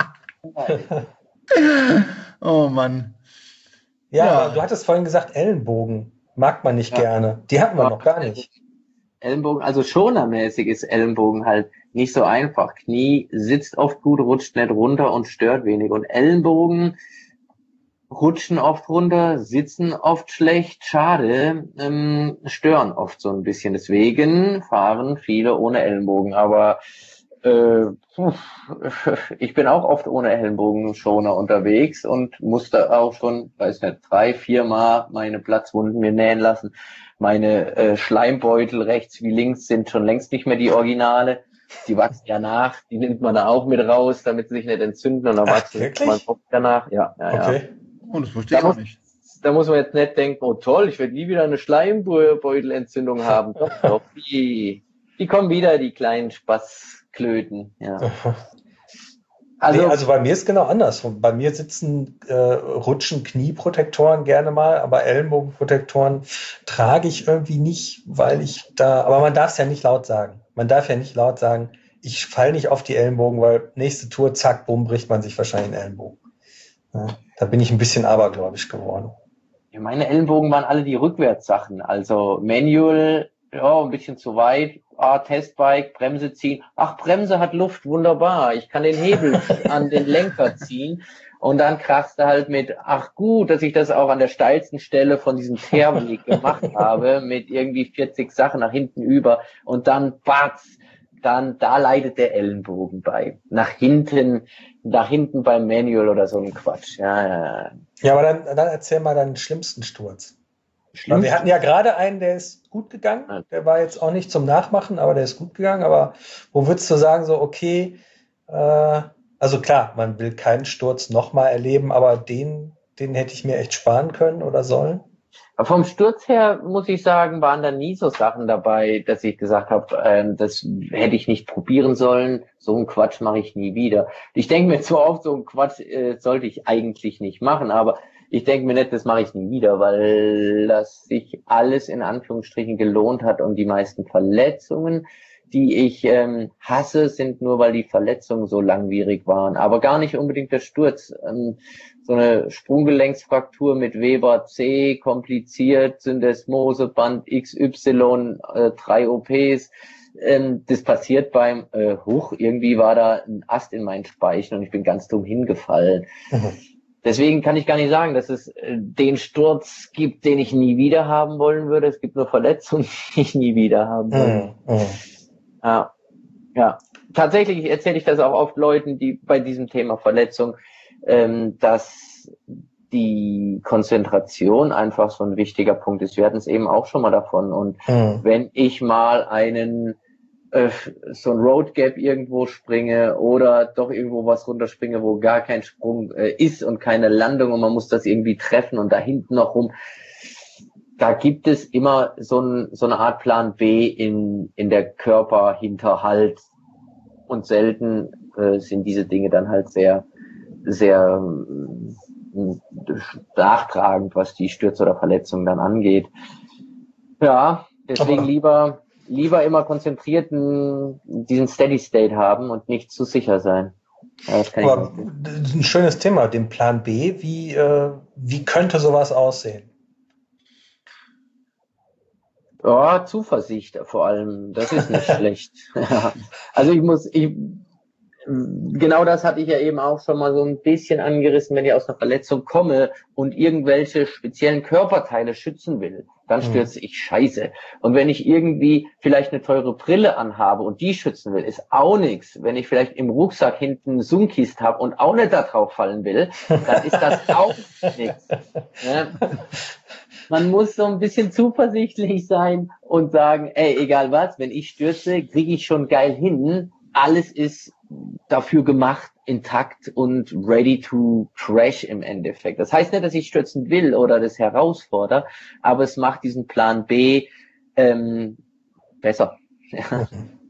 [SPEAKER 4] Oh Mann.
[SPEAKER 2] Ja, du hattest vorhin gesagt, Ellenbogen mag man nicht gerne. Die hatten wir noch gar nicht.
[SPEAKER 3] Ellenbogen, also schonermäßig ist Ellenbogen halt nicht so einfach. Knie sitzt oft gut, rutscht nicht runter und stört wenig. Und Ellenbogen rutschen oft runter, sitzen oft schlecht, schade, stören oft so ein bisschen. Deswegen fahren viele ohne Ellenbogen. Aber ich bin auch oft ohne Ellenbogenschoner unterwegs und musste auch schon, 3-4 Mal meine Platzwunden mir nähen lassen. Meine Schleimbeutel rechts wie links sind schon längst nicht mehr die Originale. Die wachsen ja nach, die nimmt man da auch mit raus, damit sie sich nicht entzünden und dann wachsen man danach. Ja.
[SPEAKER 2] Okay.
[SPEAKER 4] Oh, das verstehe ich auch nicht.
[SPEAKER 3] Da muss man jetzt nicht denken, oh toll, ich werde nie wieder eine Schleimbeutelentzündung haben. Doch, die kommen wieder, die kleinen Spaßklöten. Ja.
[SPEAKER 2] Also bei mir ist genau anders. Bei mir rutschen Knieprotektoren gerne mal, aber Ellenbogenprotektoren trage ich irgendwie nicht, aber man darf es ja nicht laut sagen. Man darf ja nicht laut sagen, ich falle nicht auf die Ellenbogen, weil nächste Tour, zack, bumm, bricht man sich wahrscheinlich den Ellenbogen. Ja, da bin ich ein bisschen abergläubisch geworden.
[SPEAKER 3] Ja, meine Ellenbogen waren alle die Rückwärtssachen. Also Manual, ja, ein bisschen zu weit. Testbike, Bremse ziehen. Ach, Bremse hat Luft, wunderbar. Ich kann den Hebel an den Lenker ziehen. Und dann krachst du halt mit, ach gut, dass ich das auch an der steilsten Stelle von diesem Teerweg gemacht habe, mit irgendwie 40 Sachen nach hinten über. Und dann, batz, da leidet der Ellenbogen bei. Nach hinten beim Manual oder so ein Quatsch. Ja,
[SPEAKER 2] aber dann erzähl mal deinen schlimmsten Sturz. Weil wir hatten ja gerade einen, der ist gut gegangen. Der war jetzt auch nicht zum Nachmachen, aber der ist gut gegangen. Aber wo würdest du sagen, so, okay, also klar, man will keinen Sturz nochmal erleben, aber den hätte ich mir echt sparen können oder sollen?
[SPEAKER 3] Vom Sturz her, muss ich sagen, waren da nie so Sachen dabei, dass ich gesagt habe, das hätte ich nicht probieren sollen. So einen Quatsch mache ich nie wieder. Ich denke mir so oft, so einen Quatsch sollte ich eigentlich nicht machen, aber ich denke mir nicht, das mache ich nie wieder, weil das sich alles in Anführungsstrichen gelohnt hat und die meisten Verletzungen, die ich hasse, sind nur, weil die Verletzungen so langwierig waren, aber gar nicht unbedingt der Sturz. So eine Sprunggelenksfraktur mit Weber C, kompliziert, Syndesmoseband XY, 3 OPs. Das passiert beim irgendwie war da ein Ast in meinen Speichen und ich bin ganz dumm hingefallen. Deswegen kann ich gar nicht sagen, dass es den Sturz gibt, den ich nie wieder haben wollen würde. Es gibt nur Verletzungen, die ich nie wieder haben will. Ja. Tatsächlich erzähle ich das auch oft Leuten, die bei diesem Thema Verletzung, dass dass die Konzentration einfach so ein wichtiger Punkt ist. Wir hatten es eben auch schon mal davon. Und wenn ich mal so ein Road Gap irgendwo springe oder doch irgendwo was runterspringe, wo gar kein Sprung ist und keine Landung und man muss das irgendwie treffen und da hinten noch rum, da gibt es immer so eine Art Plan B in der Körperhinterhalt und selten sind diese Dinge dann halt sehr, sehr nachtragend, was die Stürze oder Verletzungen dann angeht. Ja, deswegen lieber immer konzentriert diesen Steady State haben und nicht zu sicher sein.
[SPEAKER 2] Aber ein schönes Thema, den Plan B, wie könnte sowas aussehen?
[SPEAKER 3] Ja, Zuversicht vor allem, das ist nicht schlecht. Also genau das hatte ich ja eben auch schon mal so ein bisschen angerissen, wenn ich aus einer Verletzung komme und irgendwelche speziellen Körperteile schützen will, dann stürze ich scheiße. Und wenn ich irgendwie vielleicht eine teure Brille anhabe und die schützen will, ist auch nichts. Wenn ich vielleicht im Rucksack hinten eine Zoom-Kiste habe und auch nicht da drauf fallen will, dann ist das auch nichts. Ja. Man muss so ein bisschen zuversichtlich sein und sagen, egal was, wenn ich stürze, kriege ich schon geil hin. Alles ist dafür gemacht, intakt und ready to crash im Endeffekt. Das heißt nicht, dass ich stürzen will oder das herausfordere, aber es macht diesen Plan B besser. Ja.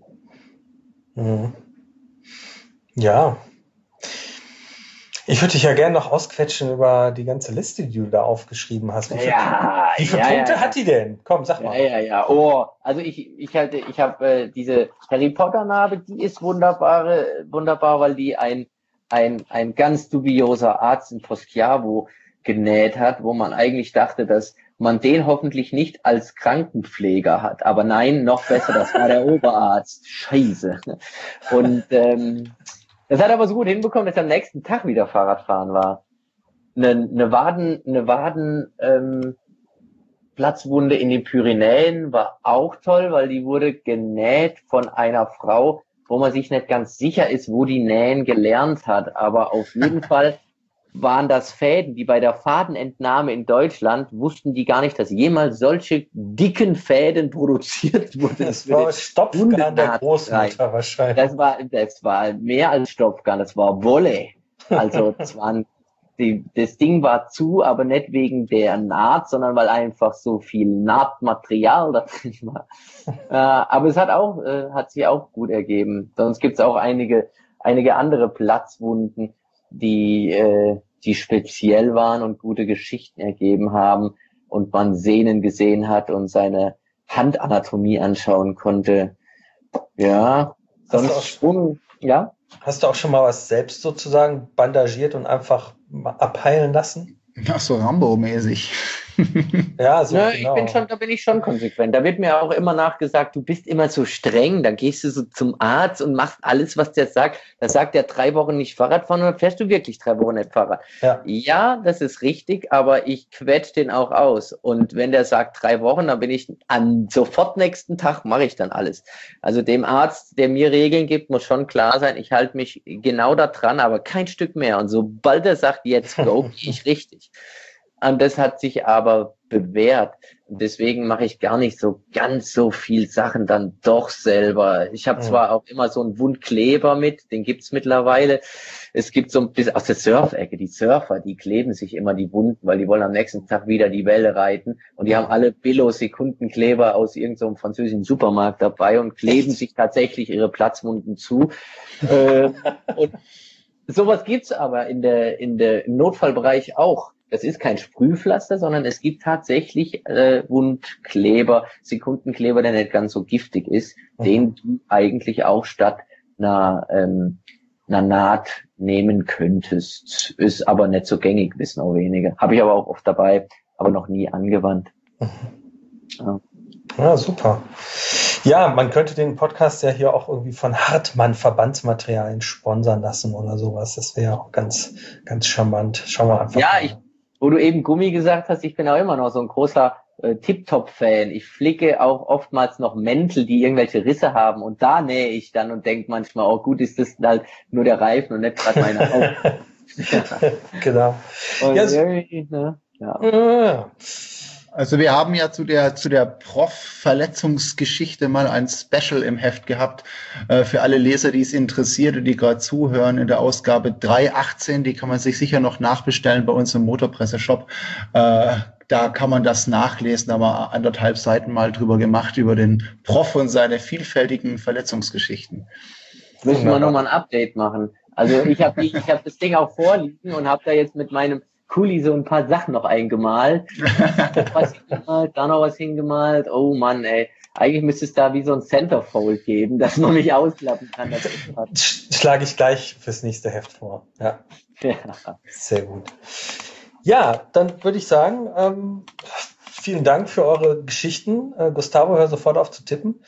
[SPEAKER 2] Ja. Ich würde dich ja gerne noch ausquetschen über die ganze Liste, die du da aufgeschrieben hast. Wie viele Punkte hat die denn? Komm, sag mal.
[SPEAKER 3] Oh, also ich habe diese Harry Potter Narbe, die ist wunderbar, weil die ein ganz dubioser Arzt in Poschiavo genäht hat, wo man eigentlich dachte, dass man den hoffentlich nicht als Krankenpfleger hat. Aber nein, noch besser, das war der Oberarzt. Scheiße. Und das hat aber so gut hinbekommen, dass er am nächsten Tag wieder Fahrradfahren war. Eine Platzwunde in den Pyrenäen war auch toll, weil die wurde genäht von einer Frau, wo man sich nicht ganz sicher ist, wo die Nähen gelernt hat. Aber auf jeden Fall waren das Fäden, die bei der Fadenentnahme in Deutschland, wussten die gar nicht, dass jemals solche dicken Fäden produziert wurden.
[SPEAKER 2] Das war Stopfgarn der Großmutter wahrscheinlich.
[SPEAKER 3] Das war mehr als Stopfgarn, das war Wolle. Also das Ding war zu, aber nicht wegen der Naht, sondern weil einfach so viel Nahtmaterial da drin war. Aber es hat sich auch gut ergeben. Sonst gibt's auch einige andere Platzwunden, die speziell waren und gute Geschichten ergeben haben und man Sehnen gesehen hat und seine Handanatomie anschauen konnte. Ja, sonst ja.
[SPEAKER 2] Hast du auch schon mal was selbst sozusagen bandagiert und einfach abheilen lassen?
[SPEAKER 4] Ach so, Rambo-mäßig.
[SPEAKER 2] Ja, so genau.
[SPEAKER 3] Da bin ich schon konsequent. Da wird mir auch immer nachgesagt, du bist immer so streng, da gehst du so zum Arzt und machst alles, was der sagt. Da sagt er 3 Wochen nicht Fahrrad fahren und dann fährst du wirklich 3 Wochen nicht Fahrrad. Ja, das ist richtig, aber ich quetsch den auch aus. Und wenn der sagt 3 Wochen, dann bin ich sofort nächsten Tag mache ich dann alles. Also dem Arzt, der mir Regeln gibt, muss schon klar sein, ich halte mich genau da dran, aber kein Stück mehr. Und sobald er sagt, jetzt go, gehe ich richtig. Und das hat sich aber bewährt. Und deswegen mache ich gar nicht so ganz so viel Sachen dann doch selber. Ich habe zwar auch immer so einen Wundkleber mit, den gibt's mittlerweile. Es gibt so ein bisschen aus der Surf-Ecke, die Surfer, die kleben sich immer die Wunden, weil die wollen am nächsten Tag wieder die Welle reiten. Und die haben alle Billo-Sekundenkleber aus irgendeinem französischen Supermarkt dabei und kleben sich tatsächlich ihre Platzwunden zu. Und sowas gibt's aber im Notfallbereich auch. Das ist kein Sprühpflaster, sondern es gibt tatsächlich Wundkleber, Sekundenkleber, der nicht ganz so giftig ist, den du eigentlich auch statt einer Naht nehmen könntest. Ist aber nicht so gängig, wissen auch wenige. Habe ich aber auch oft dabei, aber noch nie angewandt.
[SPEAKER 2] Ja, super. Ja, man könnte den Podcast ja hier auch irgendwie von Hartmann Verbandsmaterialien sponsern lassen oder sowas. Das wäre auch ganz, ganz charmant. Schauen wir einfach mal.
[SPEAKER 3] Wo du eben Gummi gesagt hast, ich bin auch immer noch so ein großer Tip-Top-Fan. Ich flicke auch oftmals noch Mäntel, die irgendwelche Risse haben und da nähe ich dann und denke manchmal, oh gut, ist das halt nur der Reifen und nicht gerade meine Haut.
[SPEAKER 2] Genau.
[SPEAKER 3] Ja,
[SPEAKER 2] Ja.
[SPEAKER 4] Also wir haben ja zu der Prof-Verletzungsgeschichte mal ein Special im Heft gehabt, für alle Leser, die es interessiert und die gerade zuhören, in der Ausgabe 318, die kann man sich sicher noch nachbestellen bei uns im Motorpresse-Shop. Da kann man das nachlesen, da haben wir 1,5 Seiten mal drüber gemacht, über den Prof und seine vielfältigen Verletzungsgeschichten.
[SPEAKER 3] Müssen wir nochmal ein Update machen. Also ich hab das Ding auch vorliegen und habe da jetzt mit meinem Kuli so ein paar Sachen noch eingemalt. Was hingemalt, da noch was hingemalt. Oh Mann, ey. Eigentlich müsste es da wie so ein Centerfold geben, dass man mich ausklappen kann.
[SPEAKER 2] Schlage ich gleich fürs nächste Heft vor. Ja. Sehr gut. Ja, dann würde ich sagen, vielen Dank für eure Geschichten. Gustavo, hör sofort auf zu tippen.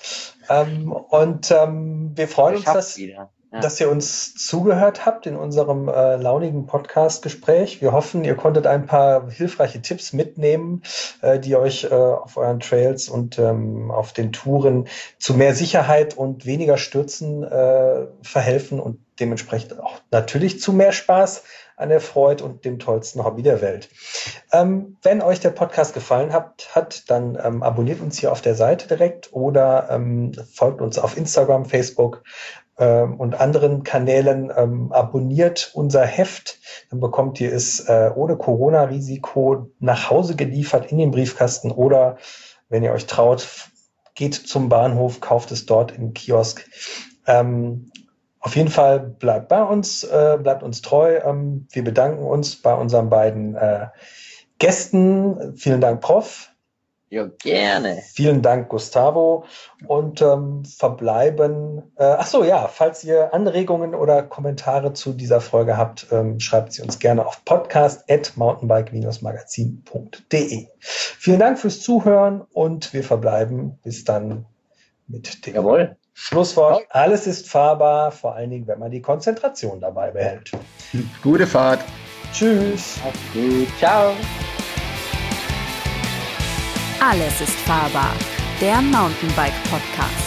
[SPEAKER 2] Wir freuen uns, dass ihr uns zugehört habt in unserem launigen Podcast-Gespräch. Wir hoffen, ihr konntet ein paar hilfreiche Tipps mitnehmen, die euch auf euren Trails und auf den Touren zu mehr Sicherheit und weniger Stürzen verhelfen und dementsprechend auch natürlich zu mehr Spaß an der Freude und dem tollsten Hobby der Welt. Wenn euch der Podcast gefallen hat, dann abonniert uns hier auf der Seite direkt oder folgt uns auf Instagram, Facebook und anderen Kanälen, abonniert unser Heft, dann bekommt ihr es ohne Corona-Risiko nach Hause geliefert in den Briefkasten oder, wenn ihr euch traut, geht zum Bahnhof, kauft es dort im Kiosk. Auf jeden Fall bleibt uns treu. Wir bedanken uns bei unseren beiden Gästen. Vielen Dank, Prof.
[SPEAKER 3] Ja, gerne.
[SPEAKER 2] Vielen Dank, Gustavo. Und verbleiben. Falls ihr Anregungen oder Kommentare zu dieser Folge habt, schreibt sie uns gerne auf podcast@mountainbike-magazin.de. Vielen Dank fürs Zuhören und wir verbleiben bis dann mit dem Schlusswort. Alles ist fahrbar, vor allen Dingen, wenn man die Konzentration dabei behält.
[SPEAKER 4] Gute Fahrt.
[SPEAKER 2] Tschüss.
[SPEAKER 3] Gut. Ciao.
[SPEAKER 1] Alles ist fahrbar. Der Mountainbike Podcast.